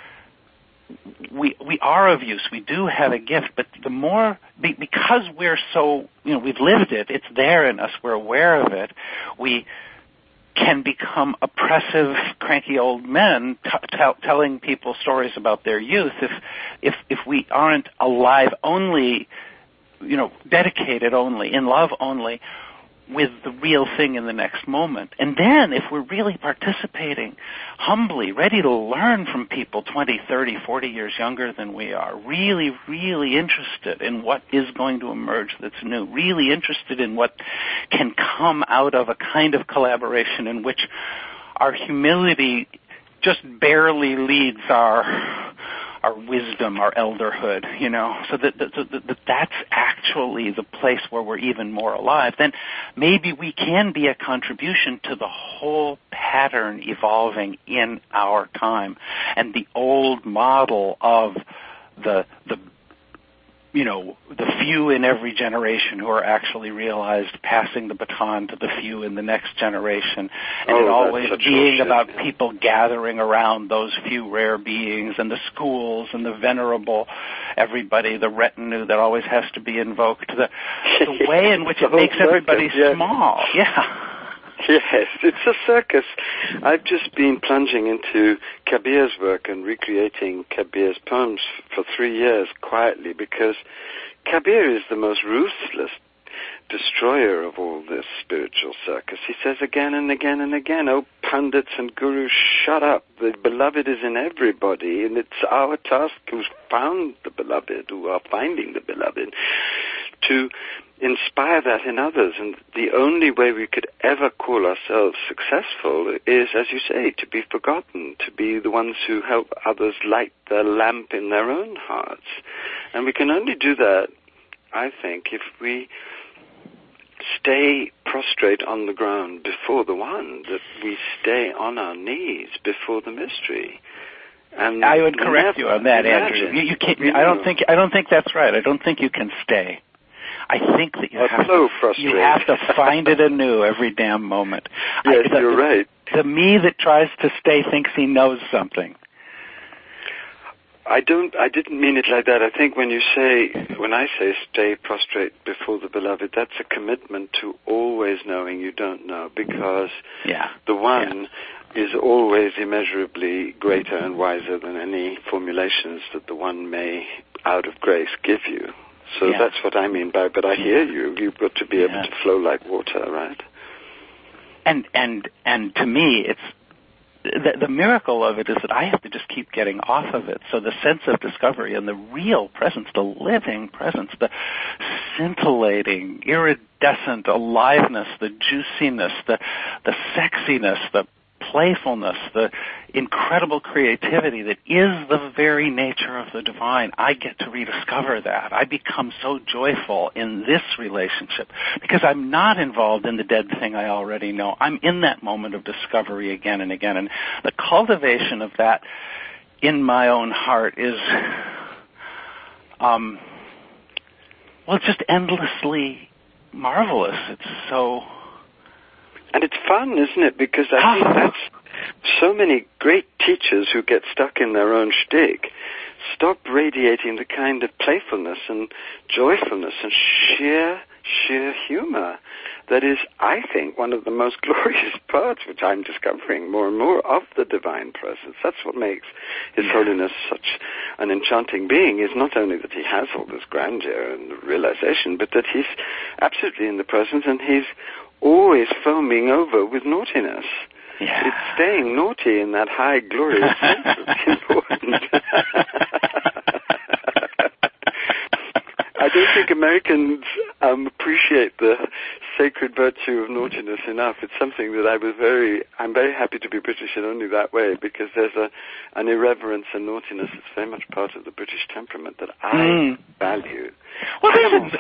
we are of use. We do have a gift, but the more, because we're so, we've lived it, it's there in us, we're aware of it, we can become oppressive, cranky old men telling people stories about their youth if we aren't alive only, dedicated only, in love only, with the real thing in the next moment. And then if we're really participating humbly, ready to learn from people 20, 30, 40 years younger than we are, really, really interested in what is going to emerge that's new, really interested in what can come out of a kind of collaboration in which our humility just barely leads our wisdom, our elderhood, so that's actually the place where we're even more alive, then maybe we can be a contribution to the whole pattern evolving in our time. And the old model of the few in every generation who are actually realized, passing the baton to the few in the next generation, and it always being about people gathering around those few rare beings, and the schools and the venerable everybody, the retinue that always has to be invoked, the way in which it makes everybody small. Yeah. Yes, it's a circus. I've just been plunging into Kabir's work and recreating Kabir's poems for 3 years quietly, because Kabir is the most ruthless destroyer of all this spiritual circus. He says again and again and again, "Oh, pundits and gurus, shut up. The beloved is in everybody, and it's our task who's found the beloved, who are finding the beloved, to inspire that in others. And the only way we could ever call ourselves successful is, as you say, to be forgotten, to be the ones who help others light the lamp in their own hearts. And we can only do that, I think, if we stay prostrate on the ground before the one, that we stay on our knees before the mystery." And I would correct you on that, Andrew. You can't. I don't think that's right. I don't think you can stay. I think that you have to find it anew every damn moment. Yes, you're right. The me that tries to stay thinks he knows something. I didn't mean it like that. I think when I say stay prostrate before the beloved, that's a commitment to always knowing you don't know, because the one is always immeasurably greater and wiser than any formulations that the one may, out of grace, give you. So that's what I mean by, but I hear you. You've got to be able to flow like water, right? And to me, it's the miracle of it is that I have to just keep getting off of it. So the sense of discovery and the real presence, the living presence, the scintillating, iridescent aliveness, the juiciness, the sexiness, the playfulness, the incredible creativity that is the very nature of the divine. I get to rediscover that. I become so joyful in this relationship because I'm not involved in the dead thing I already know. I'm in that moment of discovery again and again. And the cultivation of that in my own heart is, it's just endlessly marvelous. It's so... And it's fun, isn't it? Because I think that's so many great teachers who get stuck in their own shtick stop radiating the kind of playfulness and joyfulness and sheer sheer humor that is, I think, one of the most glorious parts, which I'm discovering more and more, of the divine presence. That's what makes His Holiness such an enchanting being, is not only that he has all this grandeur and realization, but that he's absolutely in the presence, and he's always foaming over with naughtiness. Yeah. It's staying naughty in that high, glorious sense that's important. I don't think Americans appreciate the sacred virtue of naughtiness enough. It's something that I'm very happy to be British in only that way, because there's an irreverence and naughtiness that's very much part of the British temperament that I value. Well,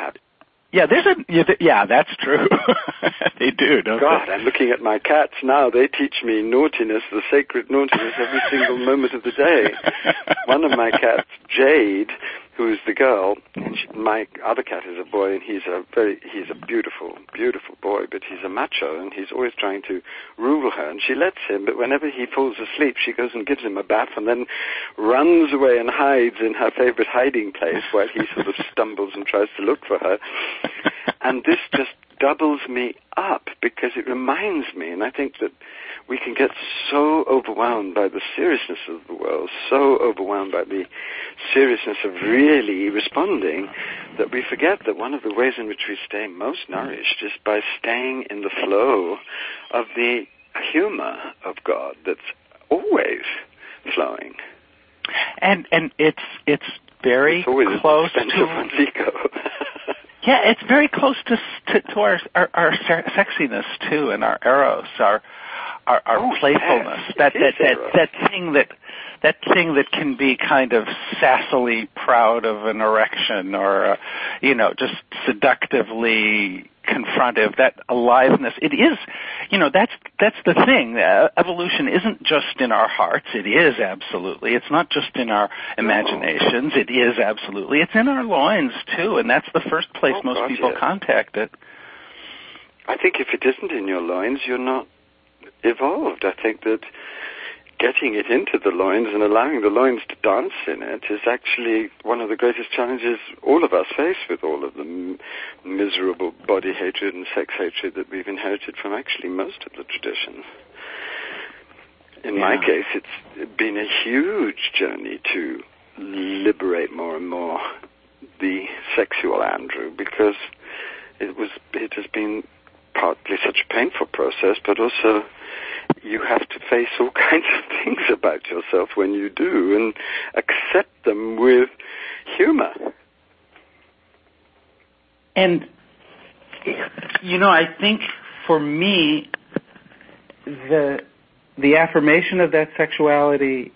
that's true. They do, don't God, they? I'm looking at my cats now. They teach me naughtiness, the sacred naughtiness, every single moment of the day. One of my cats, Jade, who is the girl, and my other cat is a boy, and he's a beautiful, beautiful boy, but he's a macho, and he's always trying to rule her, and she lets him, but whenever he falls asleep, she goes and gives him a bath, and then runs away and hides in her favorite hiding place while he sort of stumbles and tries to look for her. And this just doubles me up, because it reminds me, and I think that we can get so overwhelmed by the seriousness of the world, so overwhelmed by the seriousness of really responding, that we forget that one of the ways in which we stay most nourished is by staying in the flow of the humor of God that's always flowing. And it's very close to ego. Yeah, it's very close to our sexiness too, and our eros, our playfulness. Yes, that thing that can be kind of sassily proud of an erection, or just seductively confrontive. That aliveness. It is, that's the thing. Evolution isn't just in our hearts. It is absolutely. It's not just in our imaginations. It is absolutely. It's in our loins too, and that's the first place most people contact it. I think if it isn't in your loins, you're not evolved. I think that getting it into the loins and allowing the loins to dance in it is actually one of the greatest challenges all of us face, with all of the miserable body hatred and sex hatred that we've inherited from actually most of the traditions. In my case, it's been a huge journey to liberate more and more the sexual Andrew, because it has been partly such a painful process, but also you have to face all kinds of things about yourself when you do, and accept them with humor. And, I think for me, the affirmation of that sexuality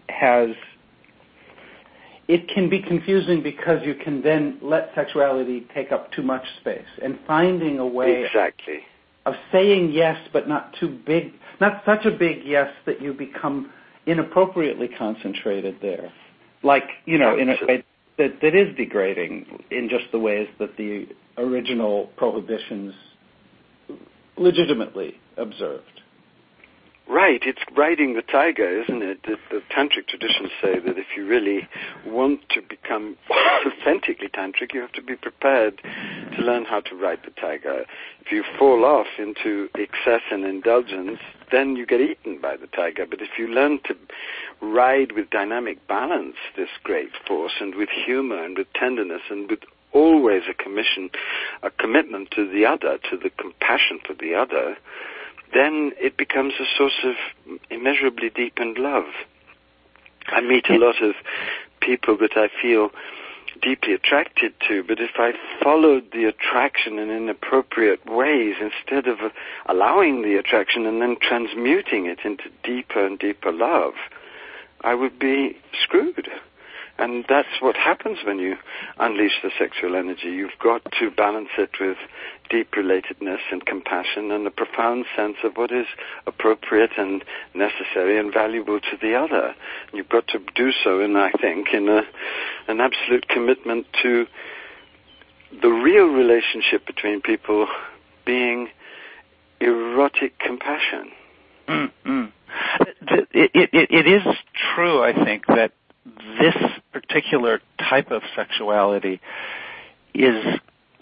it can be confusing, because you can then let sexuality take up too much space, and finding a way of saying yes, but not too big, not such a big yes that you become inappropriately concentrated there. Like, in a way that is degrading in just the ways that the original prohibitions legitimately observed. Right, it's riding the tiger, isn't it? The tantric traditions say that if you really want to become authentically tantric, you have to be prepared to learn how to ride the tiger. If you fall off into excess and indulgence, then you get eaten by the tiger. But if you learn to ride with dynamic balance this great force, and with humor and with tenderness and with always a commitment to the other, to the compassion for the other, then it becomes a source of immeasurably deepened love. I meet a lot of people that I feel deeply attracted to, but if I followed the attraction in inappropriate ways, instead of allowing the attraction and then transmuting it into deeper and deeper love, I would be screwed. And that's what happens when you unleash the sexual energy. You've got to balance it with deep relatedness and compassion and a profound sense of what is appropriate and necessary and valuable to the other. You've got to do so, and I think, in an absolute commitment to the real relationship between people being erotic compassion. Mm-hmm. It is true, I think, that this particular type of sexuality is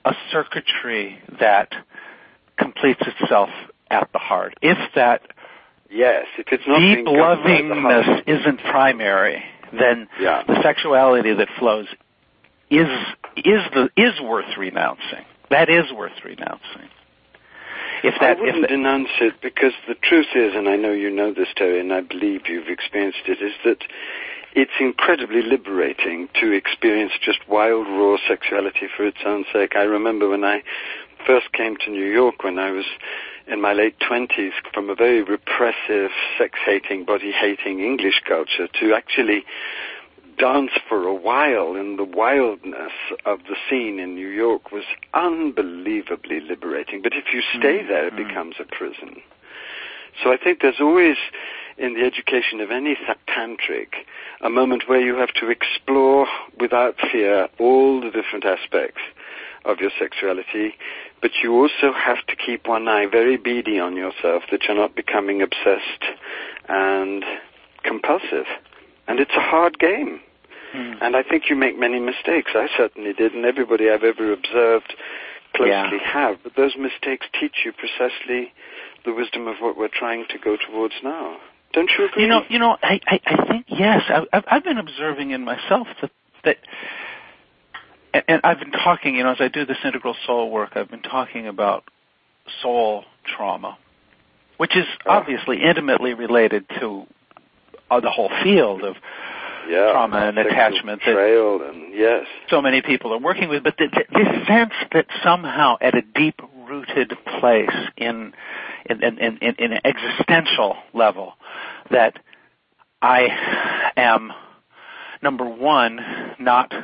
a circuitry that completes itself at the heart. If that yes, if it's not deep lovingness isn't primary, then the sexuality that flows is worth renouncing. That is worth renouncing. I wouldn't denounce it, because the truth is, and I know you know this, Terry, and I believe you've experienced it, is that it's incredibly liberating to experience just wild, raw sexuality for its own sake. I remember when I first came to New York when I was in my late 20s, from a very repressive, sex-hating, body-hating English culture, to actually dance for a while in the wildness of the scene in New York was unbelievably liberating. But if you stay there, it becomes a prison. So I think there's always, in the education of any tantric, a moment where you have to explore without fear all the different aspects of your sexuality, but you also have to keep one eye very beady on yourself, that you're not becoming obsessed and compulsive. And it's a hard game. And I think you make many mistakes. I certainly did, and everybody I've ever observed closely have. But those mistakes teach you precisely the wisdom of what we're trying to go towards now. Don't you agree? I think, yes. I've been observing in myself that and I've been talking, as I do this integral soul work, I've been talking about soul trauma, which is obviously intimately related to the whole field of trauma and attachment that so many people are working with. But this sense that somehow at a deep-rooted place in an existential level, that I am, number one, not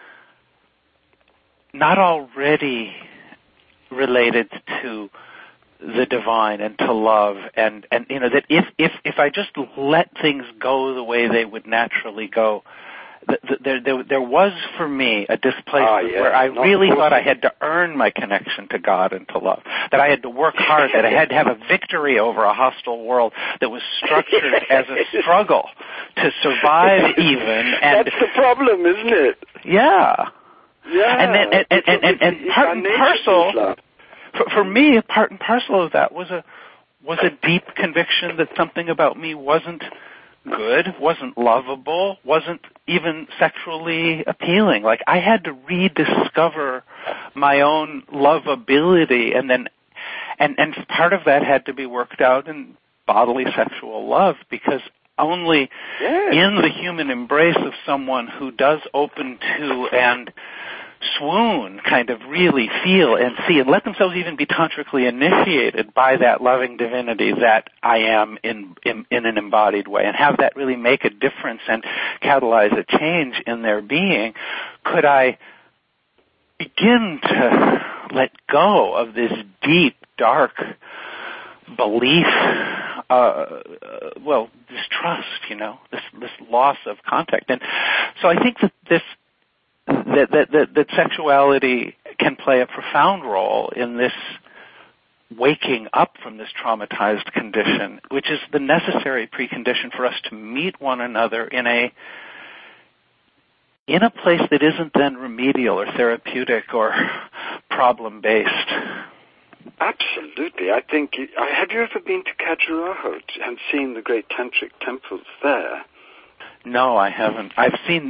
already related to the divine and to love, and that if I just let things go the way they would naturally go, there was for me a displacement where I really thought I had to earn my connection to God and to love, that I had to work hard, that I had to have a victory over a hostile world that was structured as a struggle to survive even. And that's the problem, isn't it? Yeah. Yeah. And part and parcel, for me, part and parcel of that was a deep conviction that something about me wasn't good, wasn't lovable, wasn't even sexually appealing. Like, I had to rediscover my own lovability, and part of that had to be worked out in bodily sexual love, because only in the human embrace of someone who does open to and swoon, kind of really feel and see and let themselves even be tantrically initiated by that loving divinity that I am in an embodied way, and have that really make a difference and catalyze a change in their being, could I begin to let go of this deep, dark belief, distrust, this loss of contact. And so I think that sexuality can play a profound role in this waking up from this traumatized condition, which is the necessary precondition for us to meet one another in a place that isn't then remedial or therapeutic or problem-based. Absolutely. I think. Have you ever been to Khajuraho and seen the great tantric temples there? No, I haven't. I've seen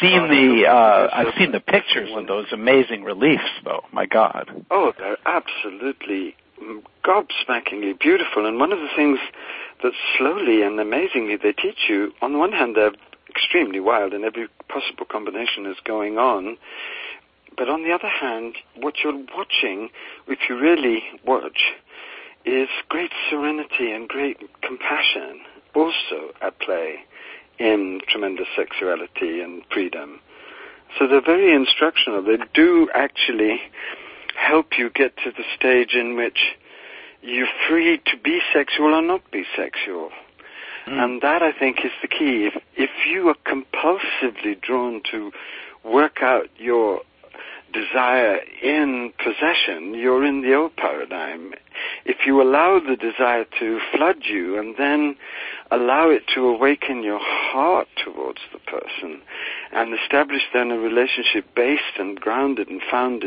the pictures of those amazing reliefs, though. My God. Oh, they're absolutely gobsmackingly beautiful. And one of the things that slowly and amazingly they teach you, on the one hand, they're extremely wild and every possible combination is going on. But on the other hand, what you're watching, if you really watch, is great serenity and great compassion also at play in tremendous sexuality and freedom. So they're very instructional. They do actually help you get to the stage in which you're free to be sexual or not be sexual. And that, I think, is the key. If you are compulsively drawn to work out your desire in possession, you're in the old paradigm. If you allow the desire to flood you and then allow it to awaken your heart towards the person and establish then a relationship based and grounded and founded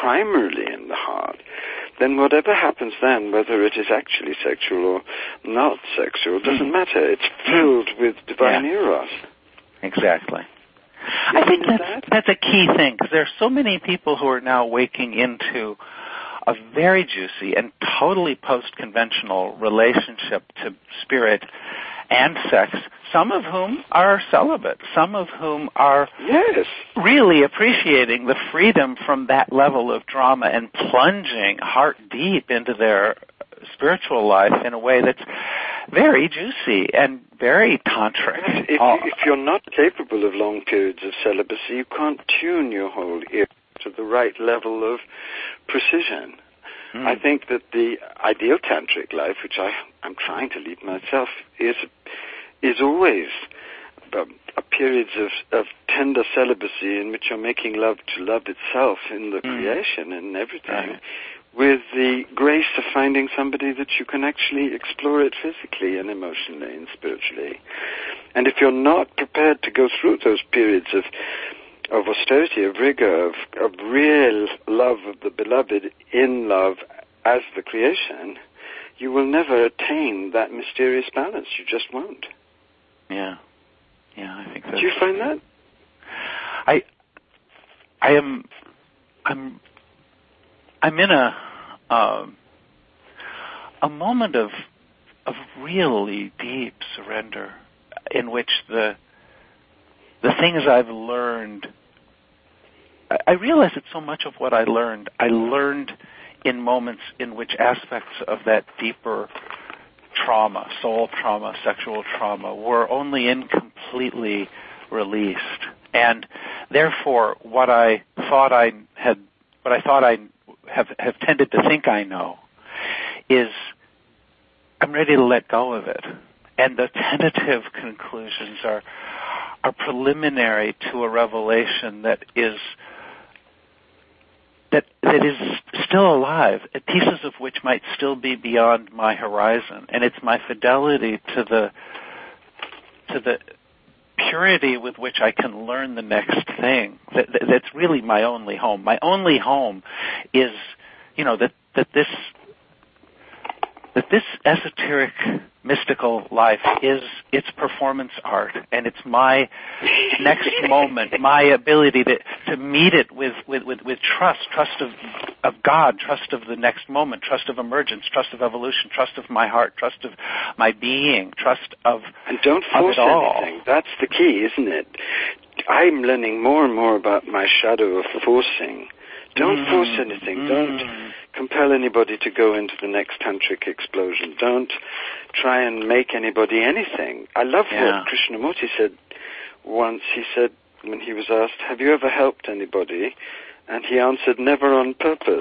primarily in the heart, then whatever happens then, whether it is actually sexual or not sexual, doesn't matter. It's filled with divine eros. Exactly. I think that's a key thing, because there are so many people who are now waking into a very juicy and totally post-conventional relationship to spirit and sex, some of whom are celibate, some of whom are really appreciating the freedom from that level of drama and plunging heart deep into their spiritual life in a way that's very juicy and very tantric. If you're not capable of long periods of celibacy, you can't tune your whole ear to the right level of precision. I think that the ideal tantric life, which I'm trying to lead myself, is always periods of tender celibacy in which you're making love to love itself in the creation and everything, with the grace of finding somebody that you can actually explore it physically and emotionally and spiritually. And if you're not prepared to go through those periods of austerity, of rigor, of real love of the beloved in love as the creation, you will never attain that mysterious balance. You just won't. Yeah, I think that's... Do you find that? I'm in a moment of really deep surrender, in which the things I've learned, I realize that so much of what I learned in moments in which aspects of that deeper trauma, soul trauma, sexual trauma, were only incompletely released. And therefore, what I thought I have tended to think I know is I'm ready to let go of it. And the tentative conclusions are preliminary to a revelation that is still alive, pieces of which might still be beyond my horizon. And it's my fidelity to the purity with which I can learn the next thing that's really my only home. My only home is, that this esoteric mystical life is its performance art, and it's my next moment, my ability to meet it with trust of God, trust of the next moment, trust of emergence, trust of evolution, trust of my heart, trust of my being, trust of And don't force anything. That's the key, isn't it? I'm learning more and more about my shadow of forcing. Don't force anything. Don't compel anybody to go into the next tantric explosion. Don't try and make anybody anything. I love what Krishnamurti said once. He said, when he was asked, have you ever helped anybody? And he answered, never on purpose.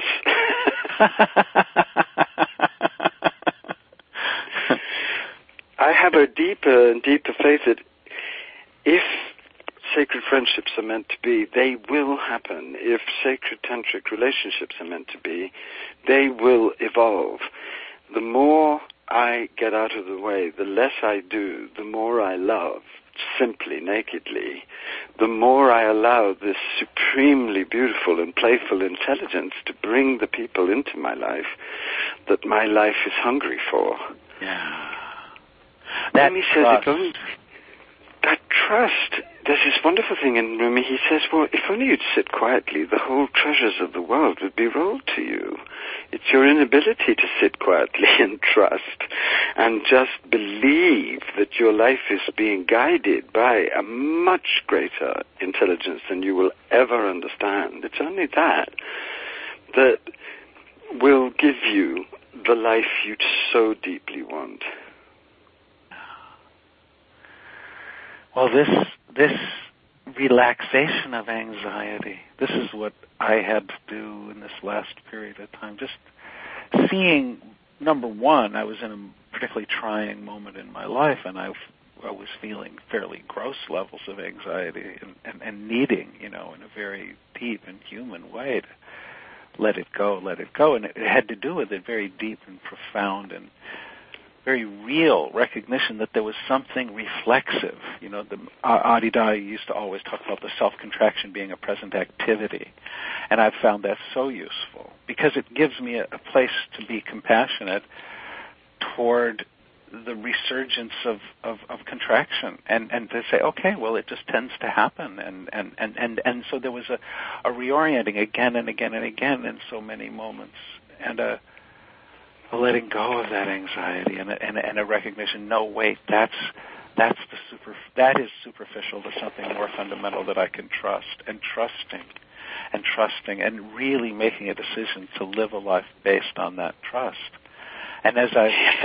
I have a deeper and deeper faith that if sacred friendships are meant to be, they will happen. If sacred tantric relationships are meant to be, they will evolve. The more I get out of the way, the less I do, the more I love, simply, nakedly, the more I allow this supremely beautiful and playful intelligence to bring the people into my life that my life is hungry for. Yeah. That trust, there's this wonderful thing in Rumi. He says, well, if only you'd sit quietly, the whole treasures of the world would be rolled to you. It's your inability to sit quietly and trust and just believe that your life is being guided by a much greater intelligence than you will ever understand. It's only that will give you the life you so deeply want. Well, this relaxation of anxiety, this is what I had to do in this last period of time. Just seeing, number one, I was in a particularly trying moment in my life, and I was feeling fairly gross levels of anxiety and needing, in a very deep and human way to let it go. And it had to do with it very deep and profound and very real recognition that there was something reflexive. You know, the Adida used to always talk about the self-contraction being a present activity, and I've found that so useful because it gives me a place to be compassionate toward the resurgence of contraction and to say, okay, well, it just tends to happen, and so there was a reorienting again and again and again in so many moments, and a letting go of that anxiety and a recognition, no, wait, that is superficial to something more fundamental that I can trust, and trusting and really making a decision to live a life based on that trust. And as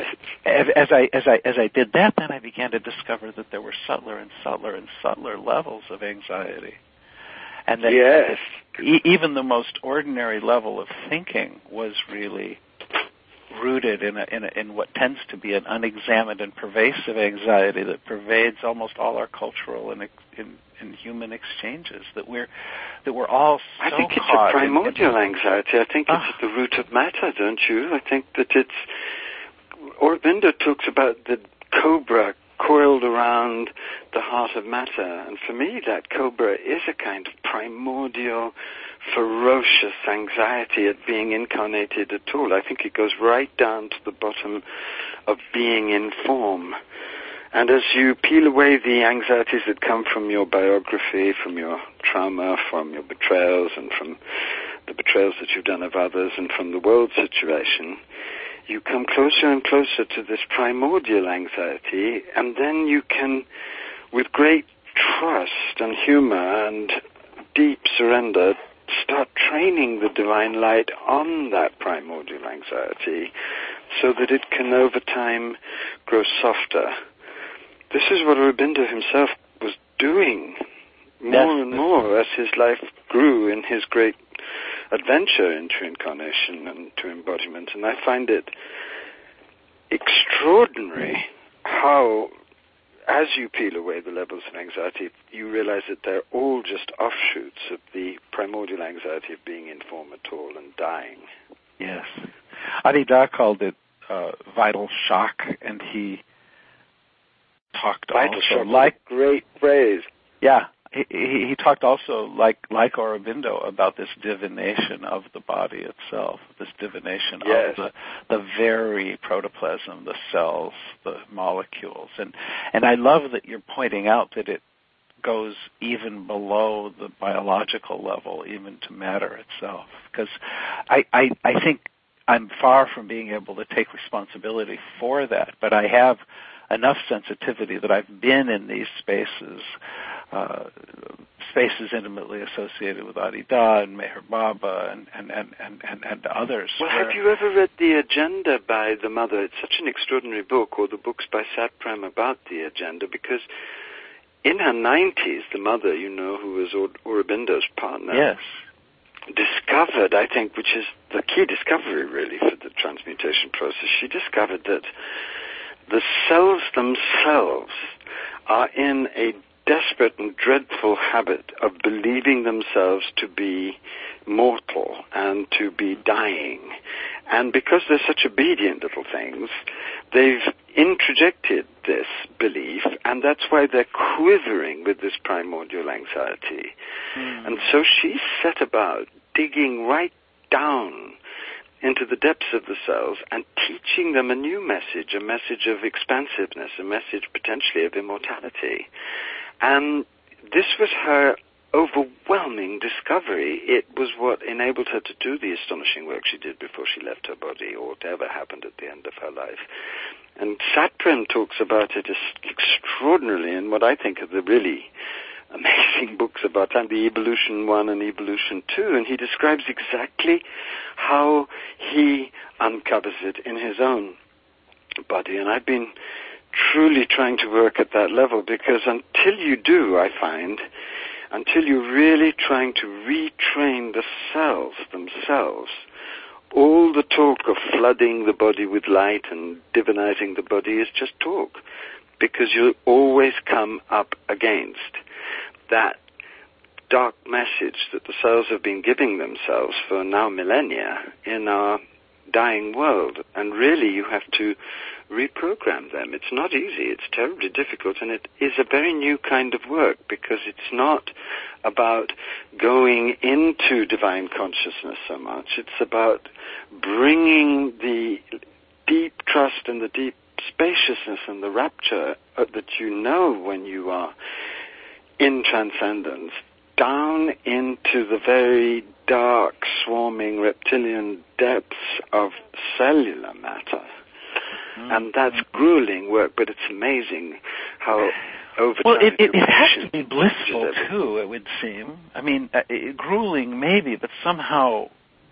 I did that, then I began to discover that there were subtler and subtler and subtler levels of anxiety, and that even the most ordinary level of thinking was really rooted in what tends to be an unexamined and pervasive anxiety that pervades almost all our cultural and human exchanges. That we're all so I think it's caught a primordial anxiety. I think it's at the root of matter, don't you? I think that it's. Aurobindo talks about the cobra coiled around the heart of matter, and for me, that cobra is a kind of primordial, ferocious anxiety at being incarnated at all. I think it goes right down to the bottom of being in form. And as you peel away the anxieties that come from your biography, from your trauma, from your betrayals, and from the betrayals that you've done of others, and from the world situation, you come closer and closer to this primordial anxiety, and then you can, with great trust and humor and deep surrender, start training the divine light on that primordial anxiety so that it can over time grow softer. This is what Aurobindo himself was doing more and more as his life grew in his great adventure into incarnation and to embodiment. And I find it extraordinary how, as you peel away the levels of anxiety, you realize that they're all just offshoots of the primordial anxiety of being in form at all and dying. Yes. Adida called it vital shock, and he talked vital also shock, like great phrase. Yeah. He talked also, like Aurobindo, about this divination of the body itself, this divination of the very protoplasm, the cells, the molecules. And I love that you're pointing out that it goes even below the biological level, even to matter itself. Because I think I'm far from being able to take responsibility for that, but I have enough sensitivity that I've been in these spaces intimately associated with Adida and Meher Baba and others. Well, have you ever read The Agenda by the mother? It's such an extraordinary book, or the books by Satprem about the agenda, because in her 90s, the mother, who was Aurobindo's partner, discovered, I think, which is the key discovery really for the transmutation process, she discovered that the cells themselves are in a desperate and dreadful habit of believing themselves to be mortal and to be dying. And because they're such obedient little things, they've introjected this belief, and that's why they're quivering with this primordial anxiety. And so she set about digging right down into the depths of the cells and teaching them a new message, a message of expansiveness, a message potentially of immortality. And this was her overwhelming discovery. It was what enabled her to do the astonishing work she did before she left her body, or whatever happened at the end of her life. And Satprem talks about it extraordinarily in what I think are the really amazing books about time, the Evolution 1 and Evolution 2, and he describes exactly how he uncovers it in his own body. And I've been truly trying to work at that level, because until you do, I find, until you're really trying to retrain the cells themselves, all the talk of flooding the body with light and divinizing the body is just talk, because you'll always come up against that dark message that the cells have been giving themselves for now millennia in our dying world. And really you have to reprogram them. It's not easy. It's terribly difficult, and it is a very new kind of work because it's not about going into divine consciousness so much. It's about bringing the deep trust and the deep spaciousness and the rapture that you know when you are in transcendence down into the very dark, swarming reptilian depths of cellular matter. And that's grueling work, but it's amazing how over time... Well, it has to be blissful, too, it would seem. I mean, grueling maybe, but somehow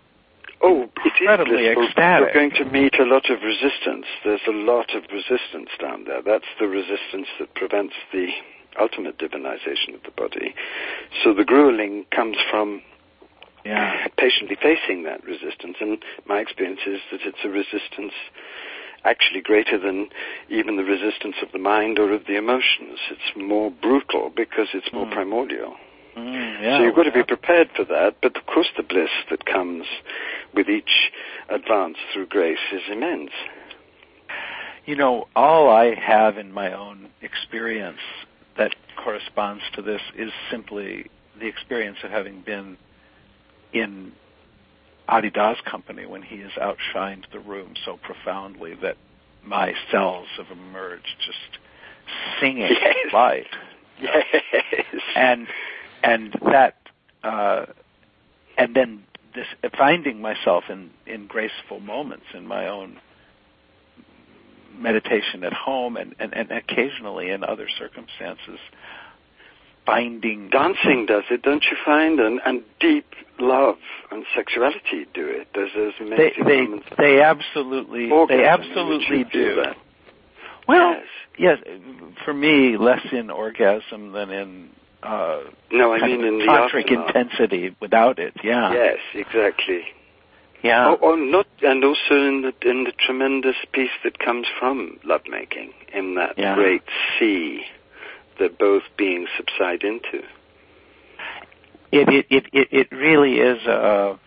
incredibly ecstatic. You're going to meet a lot of resistance. There's a lot of resistance down there. That's the resistance that prevents the ultimate divinization of the body. So the grueling comes from patiently facing that resistance. And my experience is that it's a resistance actually greater than even the resistance of the mind or of the emotions. It's more brutal because it's more primordial. So you've got to be prepared for that. But of course the bliss that comes with each advance through grace is immense. You know, all I have in my own experience that corresponds to this is simply the experience of having been in Adi Das company when he has outshined the room so profoundly that my cells have emerged just singing light. Yes. And that and then this finding myself in graceful moments in my own meditation at home and occasionally in other circumstances finding... Dancing does it, don't you find? And deep love and sexuality do it. There's amazing moments. They absolutely do. That. Well, yes, for me, less in orgasm than in in the tantric intensity without it. Yeah. Yes, exactly. Yeah. And also in the tremendous peace that comes from lovemaking in that great sea that both beings subside into. It really is a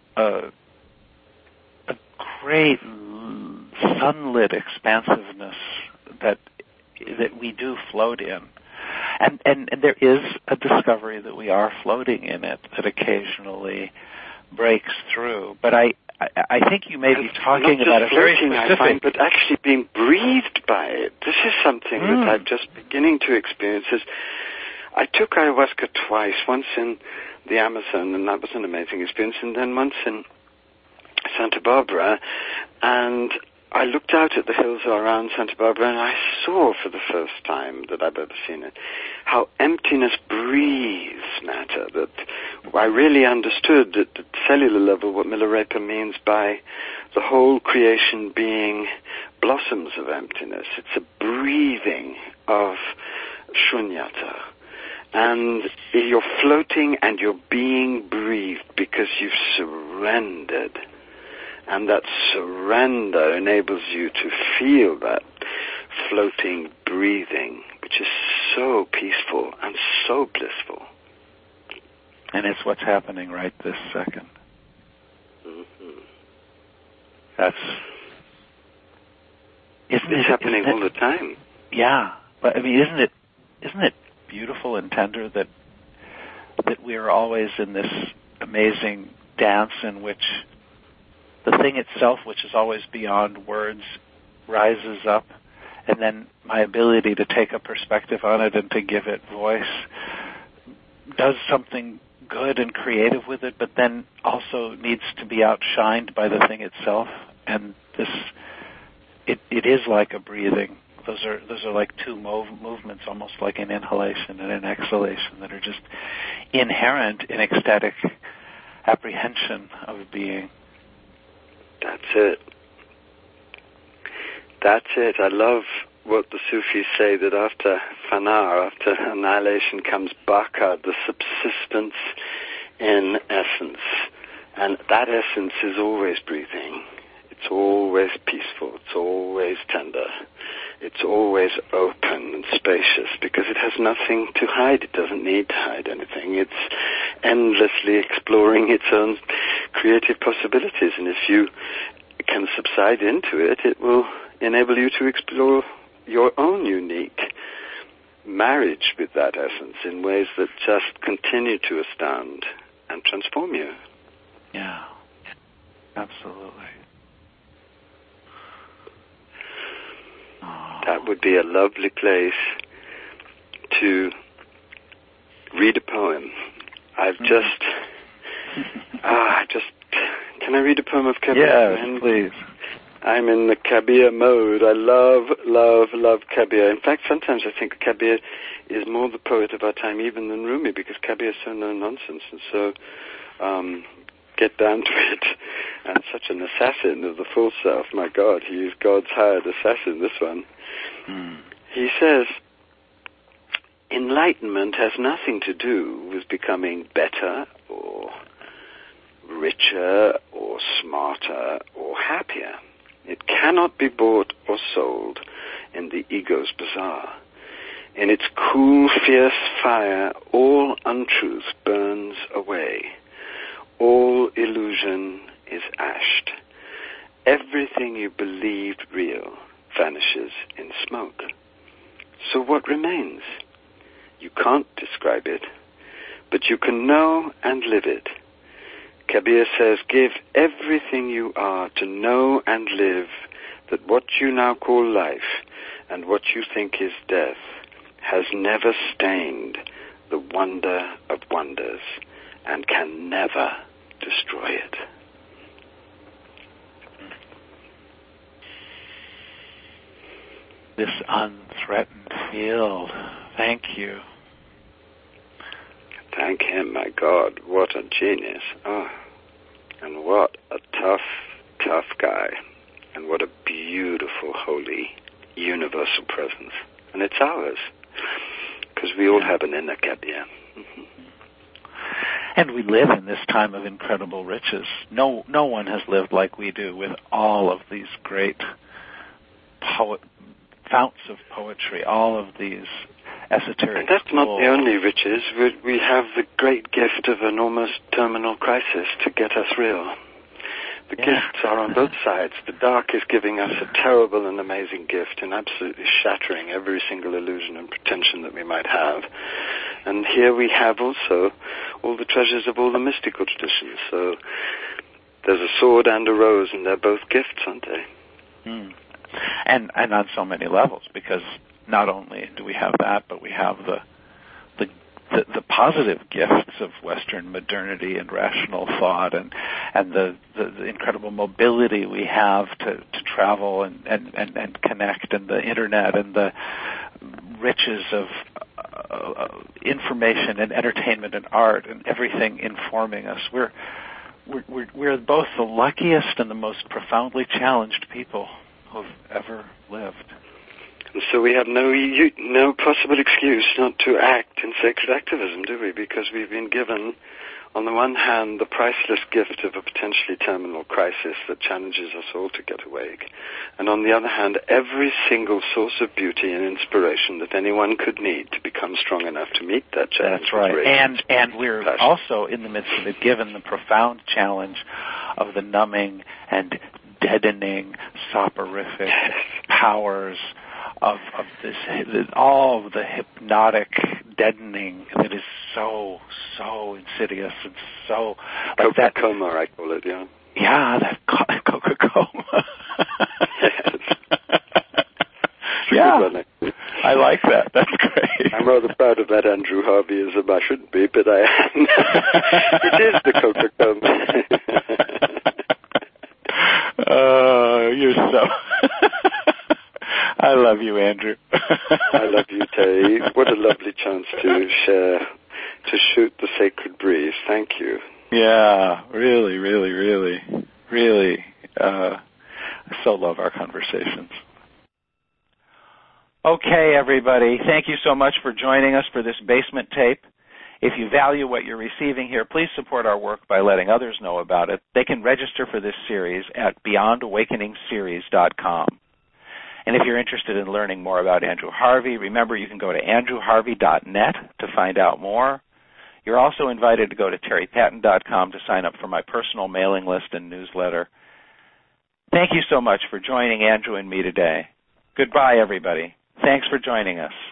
great sunlit expansiveness that we do float in. And there is a discovery that we are floating in it that occasionally breaks through. But I think you may be talking about a very specific... I find, but actually being breathed by it. This is something that I'm just beginning to experience. I took ayahuasca twice, once in the Amazon, and that was an amazing experience, and then once in Santa Barbara, and I looked out at the hills around Santa Barbara, and I saw for the first time that I've ever seen it, how emptiness breathes matter, that I really understood at the cellular level what Milarepa means by the whole creation being blossoms of emptiness. It's a breathing of shunyata. And you're floating and you're being breathed because you've surrendered. And that surrender enables you to feel that floating breathing, which is so peaceful and so blissful. And it's what's happening right this second. Mm-hmm. It's happening all the time. Yeah, but I mean, isn't it beautiful and tender that we are always in this amazing dance in which the thing itself, which is always beyond words, rises up, and then my ability to take a perspective on it and to give it voice does something good and creative with it, but then also needs to be outshined by the thing itself. And it is like a breathing. Those are like two movements, almost like an inhalation and an exhalation, that are just inherent in ecstatic apprehension of being. That's it. That's it. I love what the Sufis say, that after fana, after annihilation, comes baka, the subsistence in essence. And that essence is always breathing. It's always peaceful. It's always tender. It's always open and spacious because it has nothing to hide. It doesn't need to hide anything. It's endlessly exploring its own creative possibilities. And if you can subside into it, it will enable you to explore your own unique marriage with that essence in ways that just continue to astound and transform you. Yeah, absolutely. Oh. That would be a lovely place to read a poem. Can I read a poem of Kabir? Yes, please. I'm in the Kabir mode. I love Kabir. In fact, sometimes I think Kabir is more the poet of our time even than Rumi, because Kabir is so no-nonsense and so get down to it, and such an assassin of the full self. My God, he is God's hired assassin, this one. He says, enlightenment has nothing to do with becoming better or richer or smarter or happier. It cannot be bought or sold in the ego's bazaar. In its cool, fierce fire, all untruth burns away. All illusion is ashed. Everything you believed real vanishes in smoke. So what remains? You can't describe it, but you can know and live it. Kabir says, give everything you are to know and live that what you now call life and what you think is death has never stained the wonder of wonders and can never destroy it. This unthreatened field. Thank you. Thank him, my God. What a genius. Oh, and what a tough guy. And what a beautiful, holy, universal presence. And it's ours, because we all have an inner Kabir. Mm-hmm. And we live in this time of incredible riches. No one has lived like we do, with all of these great founts of poetry, all of these esoteric And that's tools. Not the only riches. We have the great gift of an almost terminal crisis to get us real. The gifts are on both sides. The dark is giving us a terrible and amazing gift and absolutely shattering every single illusion and pretension that we might have. And here we have also all the treasures of all the mystical traditions. So there's a sword and a rose, and they're both gifts, aren't they? And on so many levels, because not only do we have that, but we have the positive gifts of Western modernity and rational thought, and the incredible mobility we have to travel and connect, and the internet, and the riches of information and entertainment and art and everything informing us. We're both the luckiest and the most profoundly challenged people who've ever lived. And so we have no possible excuse not to act in sacred activism, do we? Because we've been given, on the one hand, the priceless gift of a potentially terminal crisis that challenges us all to get awake. And on the other hand, every single source of beauty and inspiration that anyone could need to become strong enough to meet that challenge. That's right. And we're also in the midst of it, given the profound challenge of the numbing and deadening, soporific powers of this, all of the hypnotic deadening that is so insidious and so like that coma, I call it, yeah. Yeah, that Coca coma. Yeah, I like that. That's great. I'm rather proud of that Andrew Harveyism. I shouldn't be, but I am. It is the Coca coma. You're so. I love you, Andrew. I love you, Terry. What a lovely chance to share, to shoot the sacred breeze. Thank you. Yeah, really. I so love our conversations. Okay, everybody. Thank you so much for joining us for this basement tape. If you value what you're receiving here, please support our work by letting others know about it. They can register for this series at BeyondAwakeningSeries.com. And if you're interested in learning more about Andrew Harvey, remember you can go to andrewharvey.net to find out more. You're also invited to go to terrypaton.com to sign up for my personal mailing list and newsletter. Thank Thank you so much for joining Andrew and me today. Goodbye, everybody. Thanks for joining us.